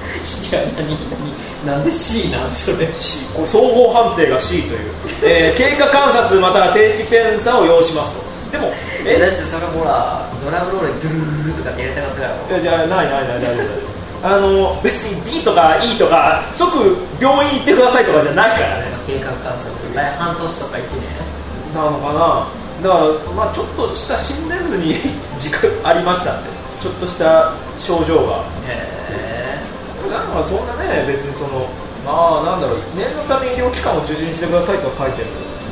なんで C なんそれ。 C、これ総合判定が C という、経過観察または定期検査を要しますと。でもだってそれほらドラムロールでドゥルルルとかってやりたかったから。 いやない大丈夫です別に D とか E とか即病院行ってくださいとかじゃないからね。 経過観察半年とか1年なのかな。だからまあちょっとした心電図に軸ありましたんで、ちょっとした症状がなんかそんなね、別になんだろう、念のため医療機関を受診してくださいと書いてる。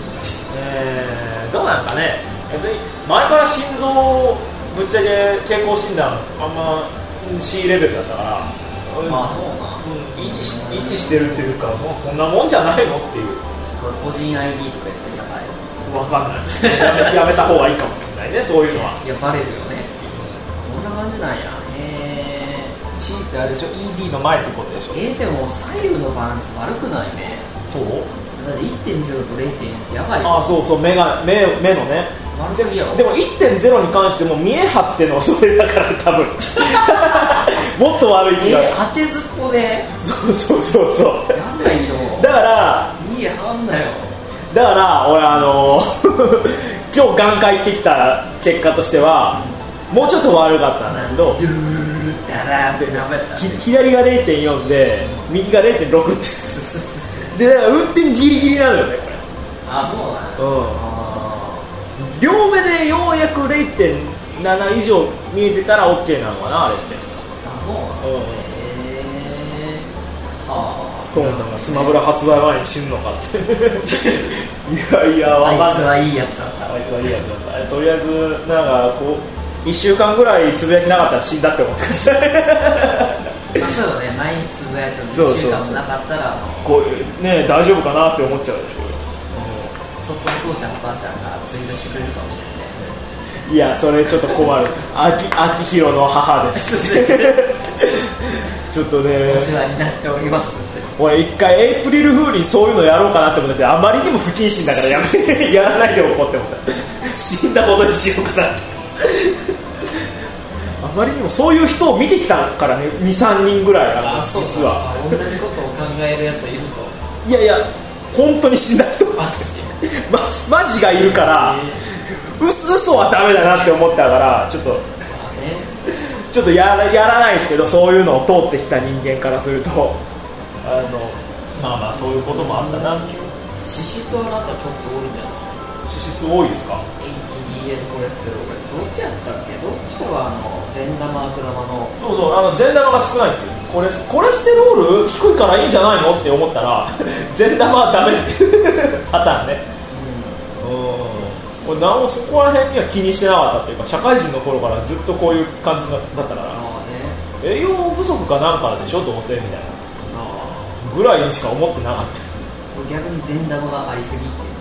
どうなんかね、別に前から心臓ぶっちゃけ健康診断あんまC レベルだったから、維持してるというか、もうこんなもんじゃないのっていう。 これ個人 ID とかですね、やばい。 分かんないやめた方がいいかもしれないね、そういうのは。 いやバレるよね。こんな感じなんや。 C ってあれでしょ、 ED の前ってことでしょ。 でも左右のバランス悪くないね。 そうだって 1.0 と 0.4 ってやばいよ。 そう目のね。 悪すぎやろ。 でも 1.0 に関しても見え張ってのそれだから多分もっと悪い気が当てずっぽで。 そうやんないよ。 だから見え張んなよ。 だから俺今日眼科行ってきた結果としてはもうちょっと悪かったんだけど、左が 0.4 で右が 0.6 ってでだから運転ギリギリなのよねこれ。 そうなの。 両目でようやく 0.7 以上見えてたら OK なのかな、あれって。 そうなの。 トムさんがスマブラ発売前に死ぬのかっていや分かんない。 あいつはいいやつだった。 とりあえずなんかこう1週間ぐらいつぶやきなかったら死んだって思ってくださいそうだね、毎日つぶやいても1週間もなかったらこうね、大丈夫かなって思っちゃうでしょうよ。 そこに父ちゃんお母ちゃんがツイートしてくれるかもしれないね。 いやそれちょっと困る秋広の母ですちょっとね、 お世話になっておりますって。 俺一回エイプリルフールにそういうのやろうかなって思ったけど、あまりにも不謹慎だからやらないでおこうって思った死んだことにしようかなってあまりにもそういう人を見てきたからね、 2,3 人ぐらい実は同じことを考えるやつはいると。 いや本当に死んだ人マジがいるから、嘘はダメだなって思ったから、ちょっとやらないですけど、そういうのを通ってきた人間からするとまあそういうこともあったなっていう。 脂質はなんかちょっと多いんじゃない？ 脂質多いですか？ HDL コレステロールどっちやったっけ？どっちかは善玉悪玉の。 そう善玉が少ないっていう。コレステロール低いからいいんじゃないのって思ったら善玉はダメっていうパターンね。俺何もそこら辺には気にしてなかったっていうか、社会人の頃からずっとこういう感じだったから、栄養不足かなんかでしょどうせみたいなぐらいにしか思ってなかった。 逆に善玉がありすぎっていう。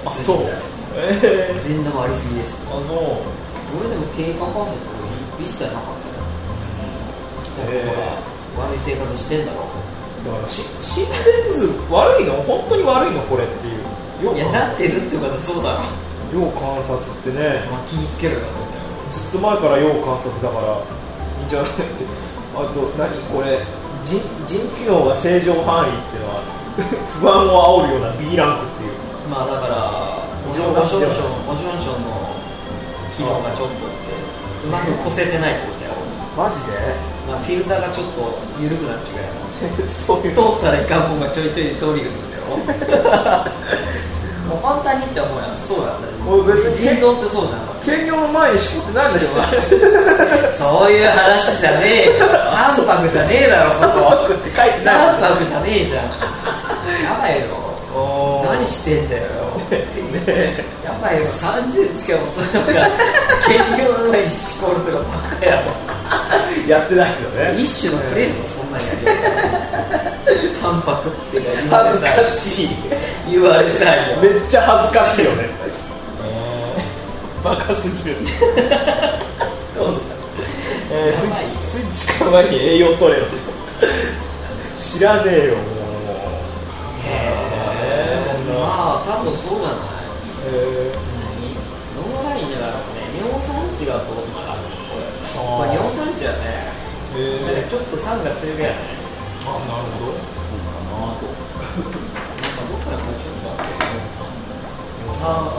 そう。 善玉ありすぎです。俺でも経過観察一切なかったよ。悪い生活してんだろ。 だから心電図悪いの？本当に悪いのこれっていう。 いやなってるってことはそうだろ。 要観察ってね、 気につけるようになってたよ。 ずっと前から要観察だからいいんじゃないって。あとこれ腎機能が正常範囲っていうのは不安を煽るような B ランクっていう。 まあだからポジションの機能がちょっとってうまくこせてないってことやろ。 マジで？ まあフィルターがちょっと緩くなっちゃうやろそういう通ったらいかんもんがちょいちょい通りるってことやろもう簡単にって思うやん。そうやん。 別に腎臓ってそうじゃん。 兼業の前にしこってないんだけどなそういう話じゃねえよ。淡白じゃねえだろそこって書いてない。 淡白じゃねえじゃん。やばいよ。何してんだよやっぱり30近く持つのが減量の前にしこるとかバカやもん。 やってないですよね。 一種のフレーズをそんなにやるよ。淡白って恥ずかしい。 言われたいよ。 めっちゃ恥ずかしいよね。バカすぎる。 どうですか。 スイッチ買う前に栄養取れよ。知らねえよもう。 まあ多分そうじゃない。ノーラインじゃなくてね、尿酸値がどうならこれ尿酸値はね、だからちょっと酸が強めやね。 あ、なるほど。そうかなと。 どっからちょっとあって尿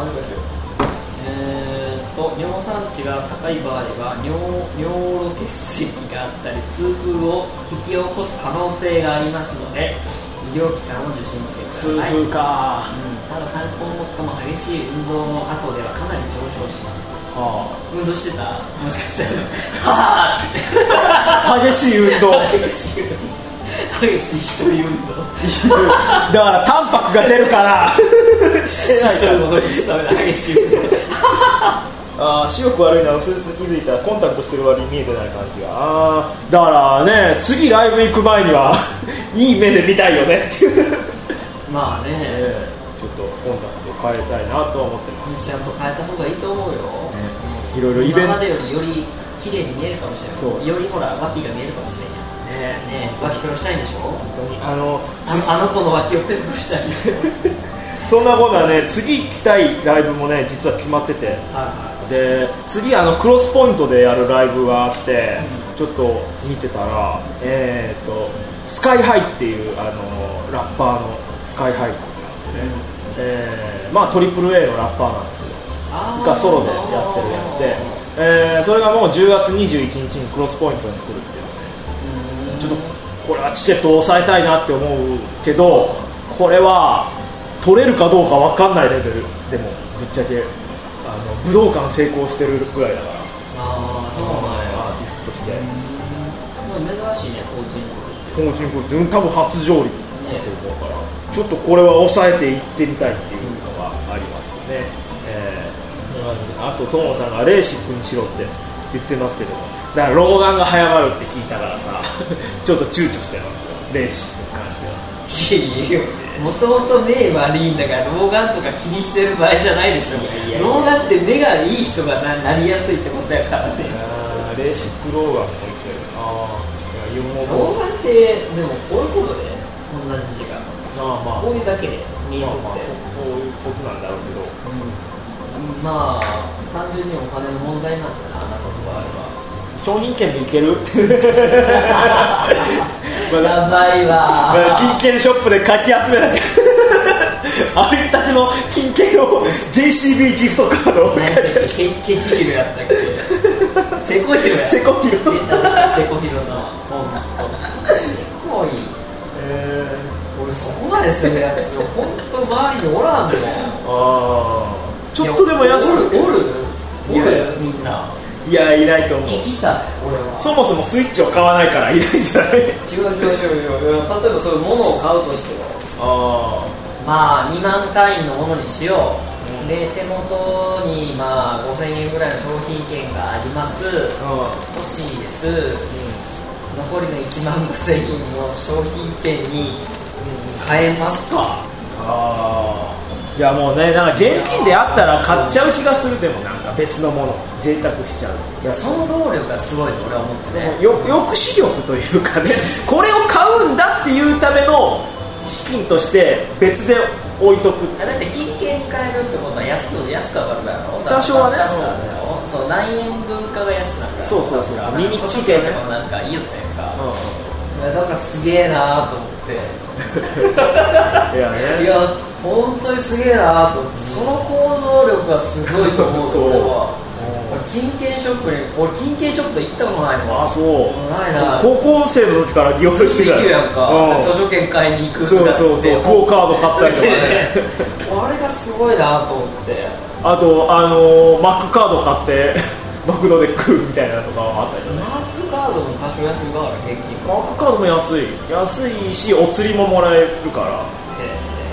酸値が高い場合は尿路結石があったり痛風を引き起こす可能性がありますので医療機関を受診してください。 痛風か、 ただ3項目とも激しい運動の後ではかなり上昇します。運動してたもしかしたらはぁって激しい運動激しい一人運動だからタンパクが出るからしてないから激しい運動視力悪いのは薄々気づいたらコンタクトしてる割に見えてない感じが。だからね、次ライブ行く前にはいい目で見たいよねっていうまあね、 ちょっとコンタクト変えたいなと思ってます。 ちゃんと変えた方がいいと思うよ、 いろいろイベント今までより綺麗に見えるかもしれない。そうよりほら脇が見えるかもしれないね。脇黒したいんでしょ。本当にあの子の脇をペロしたいそんなことはね、次行きたいライブもね実は決まってて、で次クロスポイントでやるライブがあって、ちょっと見てたらスカイハイっていうラッパーのスカイハイってね、まあトリプル A のラッパーなんですけどがソロでやってるやつで、それがもう10月21日にクロスポイントに来るっていうので、ちょっとこれはチケットを抑えたいなって思うけど、これは取れるかどうか分かんないレベルでもぶっちゃけ武道館成功してるぐらいだから。 そうなんや。 アーティストとして珍しいね、コーチングって多分初上陸だと思うから、ちょっとこれは抑えていってみたいっていうのがありますね。あとトモさんがレーシックにしろって言ってますけど、だから老眼が早まるって聞いたからさちょっと躊躇してますよ、レーシックに関しては。 もともと目悪いんだから老眼とか気にしてる場合じゃないでしょ。老眼って目がいい人が なりやすいってことやからね。 レーシック老眼もいける。 老眼ってでもこういうことで同じ字がこういうだけで見えとって、 そういうことなんだろうけど、 まあ単純にお金の問題なんだな、あなたの場合は。 商品券でいけるやばいわ。 金券ショップでかき集めなきゃありったけの金券を JCB ギフトカードをケチギルやったっけセコヒロや。 セコヒロさんすごい。俺そこまでするやつ本当周りにおらんでもちょっとでも安くおるみんな。 いや、いないと思う。 聞いた俺は。 そもそもスイッチを買わないからいないんじゃない。 違う。例えばそういうものを買うとしては、まあ2万単位のものにしよう、で手元にまあ5000円ぐらいの商品券があります、欲しいです、残りの1万5000円の商品券に変えますか。 いやもうね、なんか現金であったら買っちゃう気がする。でもなんか別のもの贅沢しちゃう。 いや、その労力がすごいと俺は思ってね。 抑止力というかねこれを買うんだっていうための資金として別で置いとく。 だって金券に変えるってことは安く上がるからやろ。 多少はね、 そう何円分かが安くなるから。 そう耳チケットもなんかいいよったやんか。だからすげえなと思っていや本当にすげえなと思って、その行動力がすごいと思う俺は。金券ショップに、俺金券ショップで行ったことないの。 そうないな。 高校生の時から利用してたやんか、図書券買いに行くそうクオカード買ったりとかねあれがすごいなと思って。 あとマックカード買ってマクドで食うみたいなとかあったりね。 マックカードも多少安いがある。平均マックカードも安いし、お釣りももらえるから、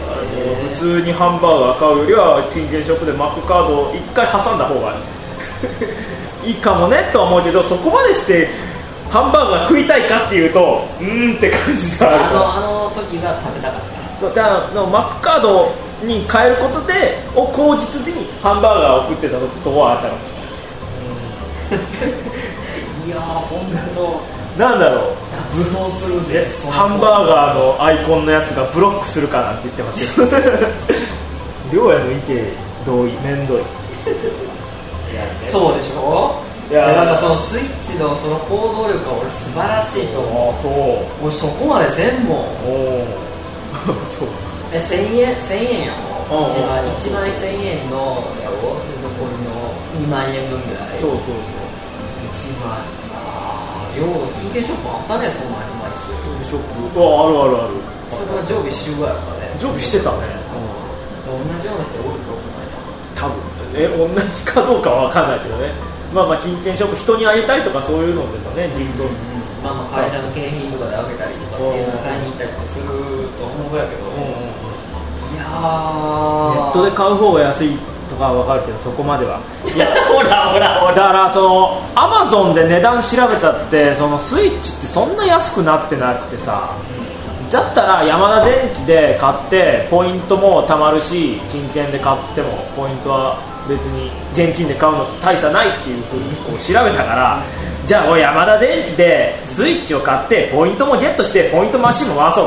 普通にハンバーガー買うよりは金券ショップでマックカードを1回挟んだ方がいいかもねとは思うけど、そこまでしてハンバーガー食いたいかっていうとって感じがある。 あの時は食べたかった。そうだからマックカードに変えることで口実にハンバーガーを食ってたとこはあったかもしれない。 いやーほんとなんだろう、 脱毛するぜ。 ハンバーガーのアイコンのやつがブロックするかなんて言ってますよ両親の意見同意めんどいそうでしょ。いやなんかそのスイッチのその行動力は俺素晴らしいと思う。 そう俺そこまでせんもん。 そう 1000円やろ。1枚1000円のやろ、残りの2万円分ぐらい。そう1万よう金券ショップあったね、そんなに枚数。 ショップあるある。 それは常備してるぐらいかね。 常備してたね。 同じような人おると思うないな。 多分同じかどうかは分かんないけどね。まあ金券ショップ人にあげたりとかそういうのでもね、自分と、 まあ会社の景品とかであげたりとかっていうのを買いに行ったりとかすると思うぐらいだけど、いやネットで買う方が安いとかは分かるけど、そこまでは。いやほらだからそのアマゾンで値段調べたって、そのスイッチってそんな安くなってなくてさ、だったらヤマダ電機で買ってポイントも貯まるし、金券で買ってもポイントは別に現金で買うのと大差ないっていう風にこう調べたから、じゃあヤマダ電機でスイッチを買ってポイントもゲットしてポイントマシンも回そう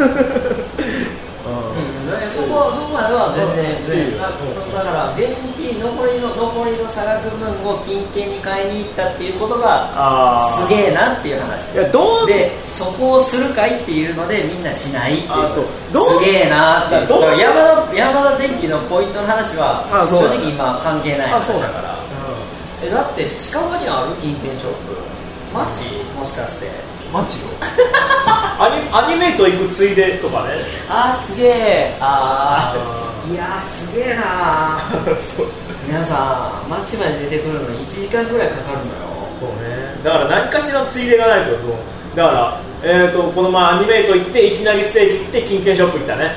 そこまでは全然だから現金残りの差額分を金券に買いに行ったっていうことがすげえなっていう話で、そこをするかいっていうのでみんなしないっていう。すげえなって。ヤマダ電機のポイントの話は正直今関係ない話だから。だって近場にある金券ショップ街もしかして街よアニメイト行くついでとかね。 すげえ。いやすげえな皆さん街まで出てくるのに1時間ぐらいかかるのよ。 そうね、だから何かしらのついでがないってこと。だから、この前アニメイト行っていきなりステーキ行って金券ショップ行ったね。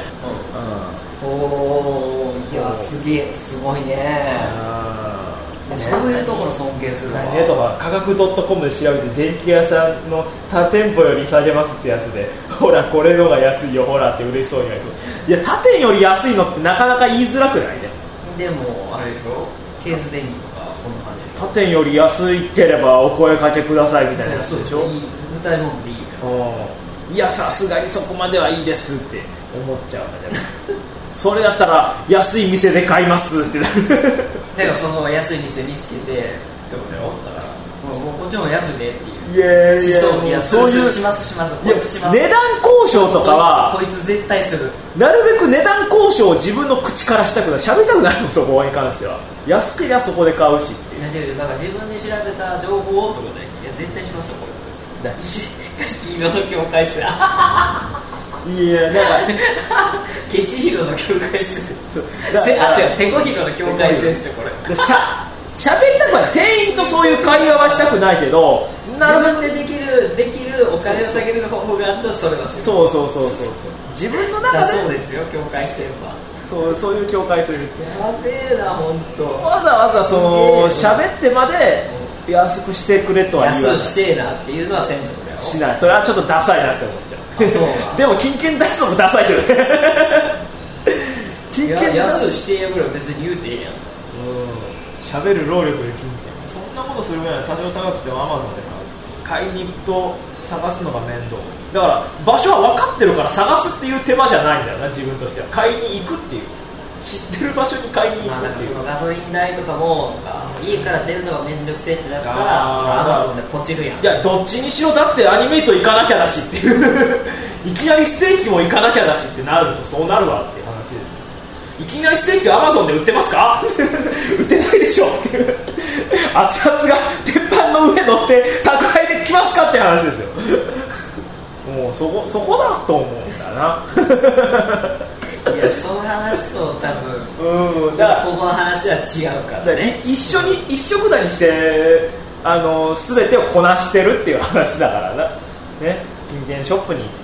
いやすげえ、すごいね。そういうところ尊敬するわ。 とか価格 .com で調べて電気屋さんの他店舗より下げますってやつで、ほらこれのが安いよほらって嬉しそうに言われそう。いや他店より安いのってなかなか言いづらくないね。 でもあれでしょ、ケース電気とかそんな感じでしょ。 他店より安いければお声かけくださいみたいなやつでしょ。 歌い物でいいよ。 いやさすがにそこまではいいですって思っちゃうんだけどそれだったら安い店で買いますってでもその安い店見つけてってことよ。だからもうこっちも安いでっていう。そういうします値段交渉とかはこいつ絶対する。 なるべく値段交渉を自分の口からしたくない、喋りたくないの。そこに関しては安けりゃそこで買うしっていう。 だから自分で調べた情報をってことで、いや絶対しますよこいつ。黄色の境界線いやなんかケチヒロの境界線違うセコヒロの境界線ですよこれ。 喋りたくない、店員とそういう会話はしたくないけど、 自分でできるお金を下げる方法があったらそれはそう自分の中でそうですよ境界線は。 そういう境界線です。 やべえな本当。 わざわざその喋ってまで安くしてくれとは言わない。 安くしてえなっていうのはせんとだよ。 しない。それはちょっとダサいなって思っちゃう。でも金券出すのもダサいけどね金券安くしてやぐらい別に言うてええやん。 喋る労力で金券、そんなことするぐらい多少高くても Amazon で買いに行くと探すのが面倒だから、場所は分かってるから探すっていう手間じゃないんだよな。自分としては買いに行くっていう、知ってる場所に買いに行くっていう。 そのガソリン代とかもとか家から出るのが面倒くせえってなったら Amazon でポチるやん。 いやどっちにしろだってアニメイト行かなきゃだしっていういきなりステーキも行かなきゃだしってなるとそうなるわっていう話です。いきなりステーキは Amazon で売ってますか売ってないでしょっていう熱々が鉄板の上乗って宅配で来ますかって話ですよもうそこだと思うんだないやその話と多分だからここの話は違うからね。 一緒くだにして全てをこなしてるっていう話だからな、ね、金券ショップに行って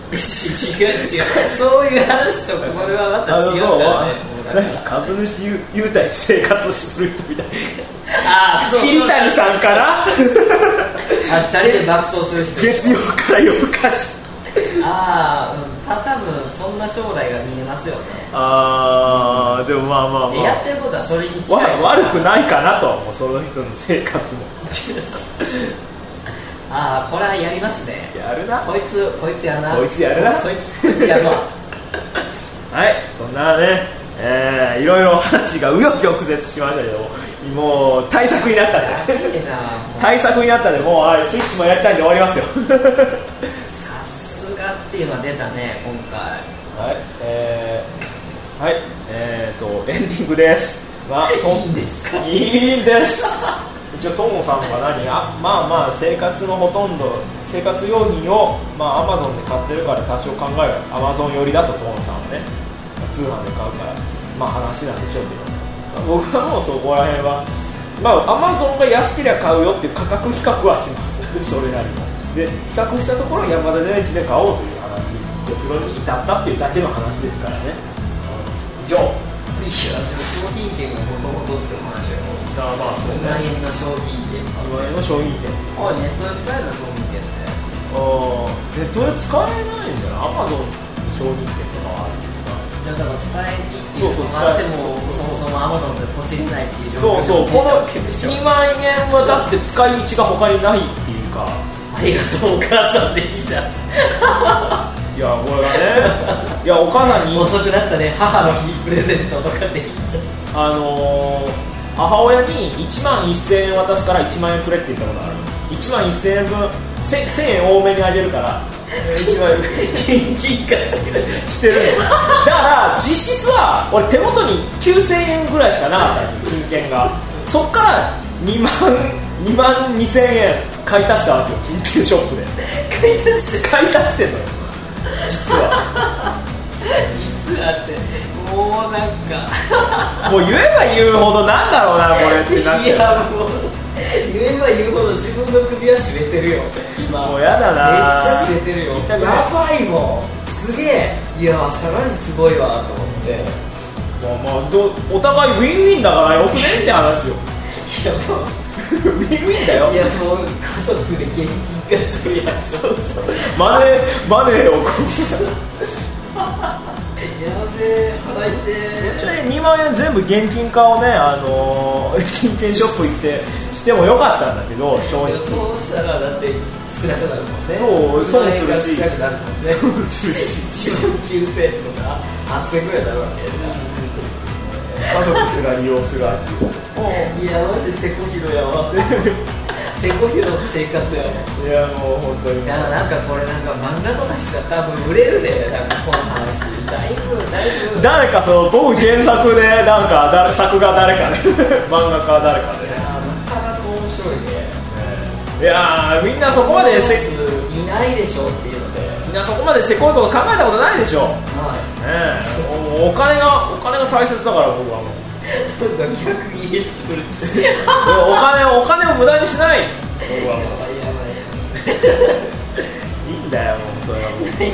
違うそういう話とこれはまた違うからね。 株主優待で生活する人みたいそう桐谷さんからチャリで爆走する人、 月曜から夜更かし多分そんな将来が見えますよね。 でもまあやってることはそれに近い悪くないかなとは思う、その人の生活もこれはやりますね。 やるな、 こいつやるな、 こいつやるな、 こいつやるわはい、そんなね、いろいろ話が紆余曲折しましたけど、もう対策になったんで対策になったんで、もうスイッチもやりたいんで終わりますよさすがっていうのが出たね今回。 はい、エンディングです。 いいんですか？ いいんです一応トモさんは生活のほとんど、生活用品をアマゾンで買ってるから多少考えるアマゾン寄りだとトモさんはね、通販で買うから話なんでしょうけど、僕はもうそこら辺はアマゾンが安ければ買うよっていう価格比較はしますそれなりので、比較したところ山田電機で買おうという話、結論に至ったっていうだけの話ですからね。以上。 商品券がもともとって話は 2 万円の商品券、 2万円の商品券、 ネットで使えるの商品券って。 ネットで使えないんだよな、アマゾンの商品券とかはあるけどさ。 だから使えきっていうのがあっても、そもそもアマゾンでポチれないっていう状況この2万円はだって使い道が他にないっていうか、 ありがとうお母さんでいいじゃんいやこれがねお母さんに遅くなったね、母の日プレゼントとかでいいじゃん。 母親に1万1000円渡すから1万円くれって言ったことある。1万1000円分 1000円多めにあげるから1万円現金化してるのだから実質は俺手元に9000円ぐらいしかなかったの、金券が。そっから2万2000円買い足したわけよ、金券ショップで買い足してんのよ実はってもうなんかもう言えば言うほどなんだろうなこれってなって、 いやもう言えば言うほど自分の首は絞めてるよ今。 もうやだな、 めっちゃ絞めてるよ。やばいもん、すげえ。いやさらにすごいわと思って、 お互いウィンウィンだからよくねって話よいやもうウィンウィンだよ。 いやもう家族で現金化しとるやつ。 マネーをこやべえ、払いてー。ちなみに2万円全部現金化をね、金券ショップ行ってしてもよかったんだけど、正直そうしたらだって少なくなるもんね。 損するし、 少なくなるもんね。 損するし、 1万9000円とか8000円ぐらいになるわけや家族すら利用するわけいやマジセコヒロやわセコヒロの生活やわ。 いやもう本当に。 いやなんかこれなんか漫画とかしたら多分売れるで、なんかこの話だいぶ誰か僕原作でなんか作画誰かね漫画家誰かで、 いやなかなか面白いね。 いやみんなそこまでいないでしょっていうので、 みんなそこまでせこいこと考えたことないでしょ。お金が大切だから僕はもうなんか逆ギレしてくるお金を無駄にしない僕はもうやばいいいんだよもうそれはもう言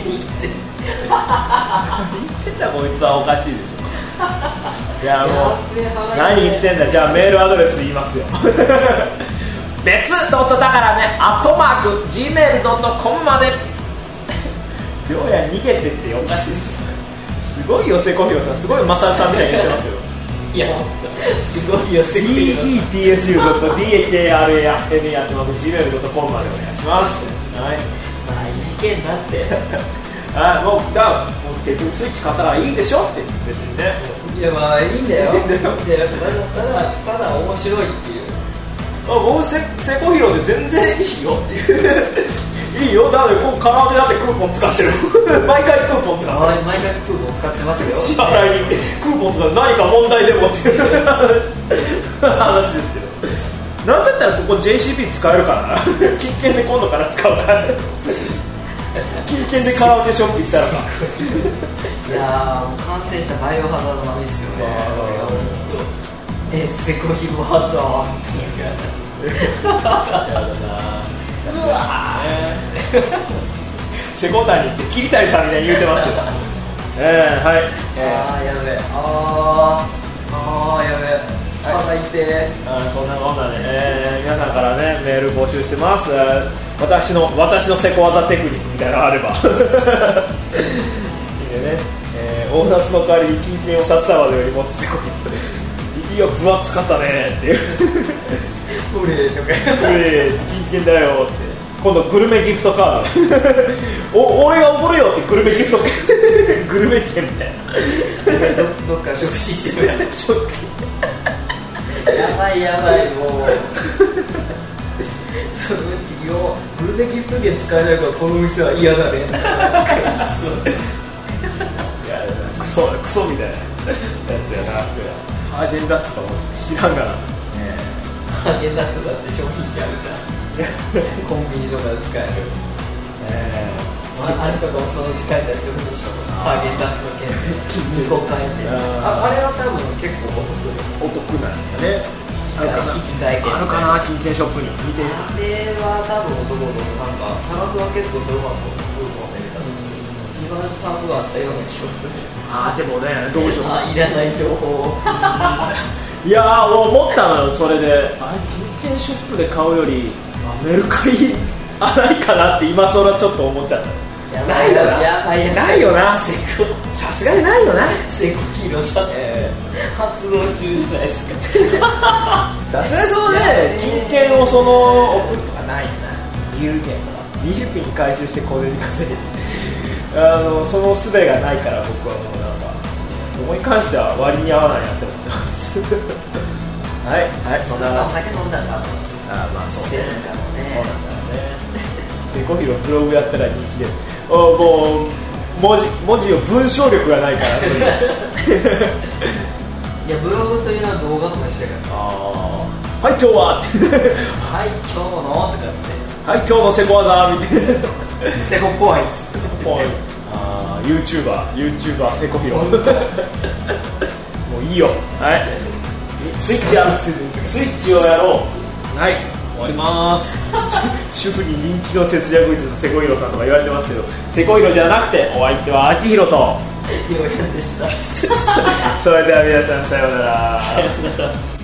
ってんだこいつはおかしいでしょいやもう何言ってんだ。じゃあメールアドレス言いますよ別だからね@gmail.com までりょうや逃げてっておかしいですよすごい寄せこひろさん、すごいマサルさんみたいに言ってますけどいやすごいよセコヒロ detsu.dharana@gmail.com までお願いします。はい。 まあいじけんなってもう結局スイッチ買ったらいいでしょって別にね。 いやまあいいんだよ。ただ面白いっていう。 僕セコヒロで全然いいよっていういいよ。だってカラオケだってクーポン使ってる毎回クーポン使ってる。 毎回クーポン使ってますよ。 支払いにクーポン使って何か問題でもっていう話ですけど、なんだったらここ JCB 使えるからな金券で今度から使うから金券でカラオケショップ行ったらかいやもう完成したバイオハザード並みっすよね。セコヒロハザードやだなうわセコ谷って桐谷さんみたいに言うてますけどはい、 やべやべ腹痛いそんなこんなで、皆さんからねメール募集してます。私のセコ技テクニックみたいなのがあればいいね、大札の代わりに金券を札束のように持つセコいや分厚かったねっていううれとか金券だよって今度グルメギフトカード俺がおごるよってグルメギフトグルメ券みたいなどっか食システムややばいもうそのうちよグルメギフト券使えないからこの店は嫌だねクソみたいなやつやなハーゲンダッツかも知らんがな、 ハーゲンダッツだって商品ってあるじゃんコンビニとかで使える、あれとかもそのうち買えたりするでしょハーゲンダッツの件数2個買えてあれは多分結構お得なんだねあるかな金券ショップに見てあれは多分男のなんか差額は結構するかと思ってみた意外と差額があったような気がするでもねどうしよういらない情報いや思ったのよそれで金券ショップで買うよりメルカリないかなって今更ちょっと思っちゃったないよなさすがにないよなセコキロさ発動中じゃないですかさすがにそうね金券をその送るとかないよなビール券とか20品回収して小銭稼げてその術がないから僕はもうなんかそこに関しては割に合わないなって思ってますはいそんなお酒飲んだら多分そうしてるんだろうねそうなんだよねセコヒロブログやったら人気でもう文字を文章力がないからとりあえずいやブログというのは動画とかしてるからはい今日ははい今日のとかってはい今日のセコ技みたいなセコポイントYouTuber セコヒロもういいよはいスイッチをやろうはい終わります主婦に人気の節約術セコヒロさんとか言われてますけどセコヒロじゃなくてお相手は秋広とようやんでしたそれでは皆さんさようなら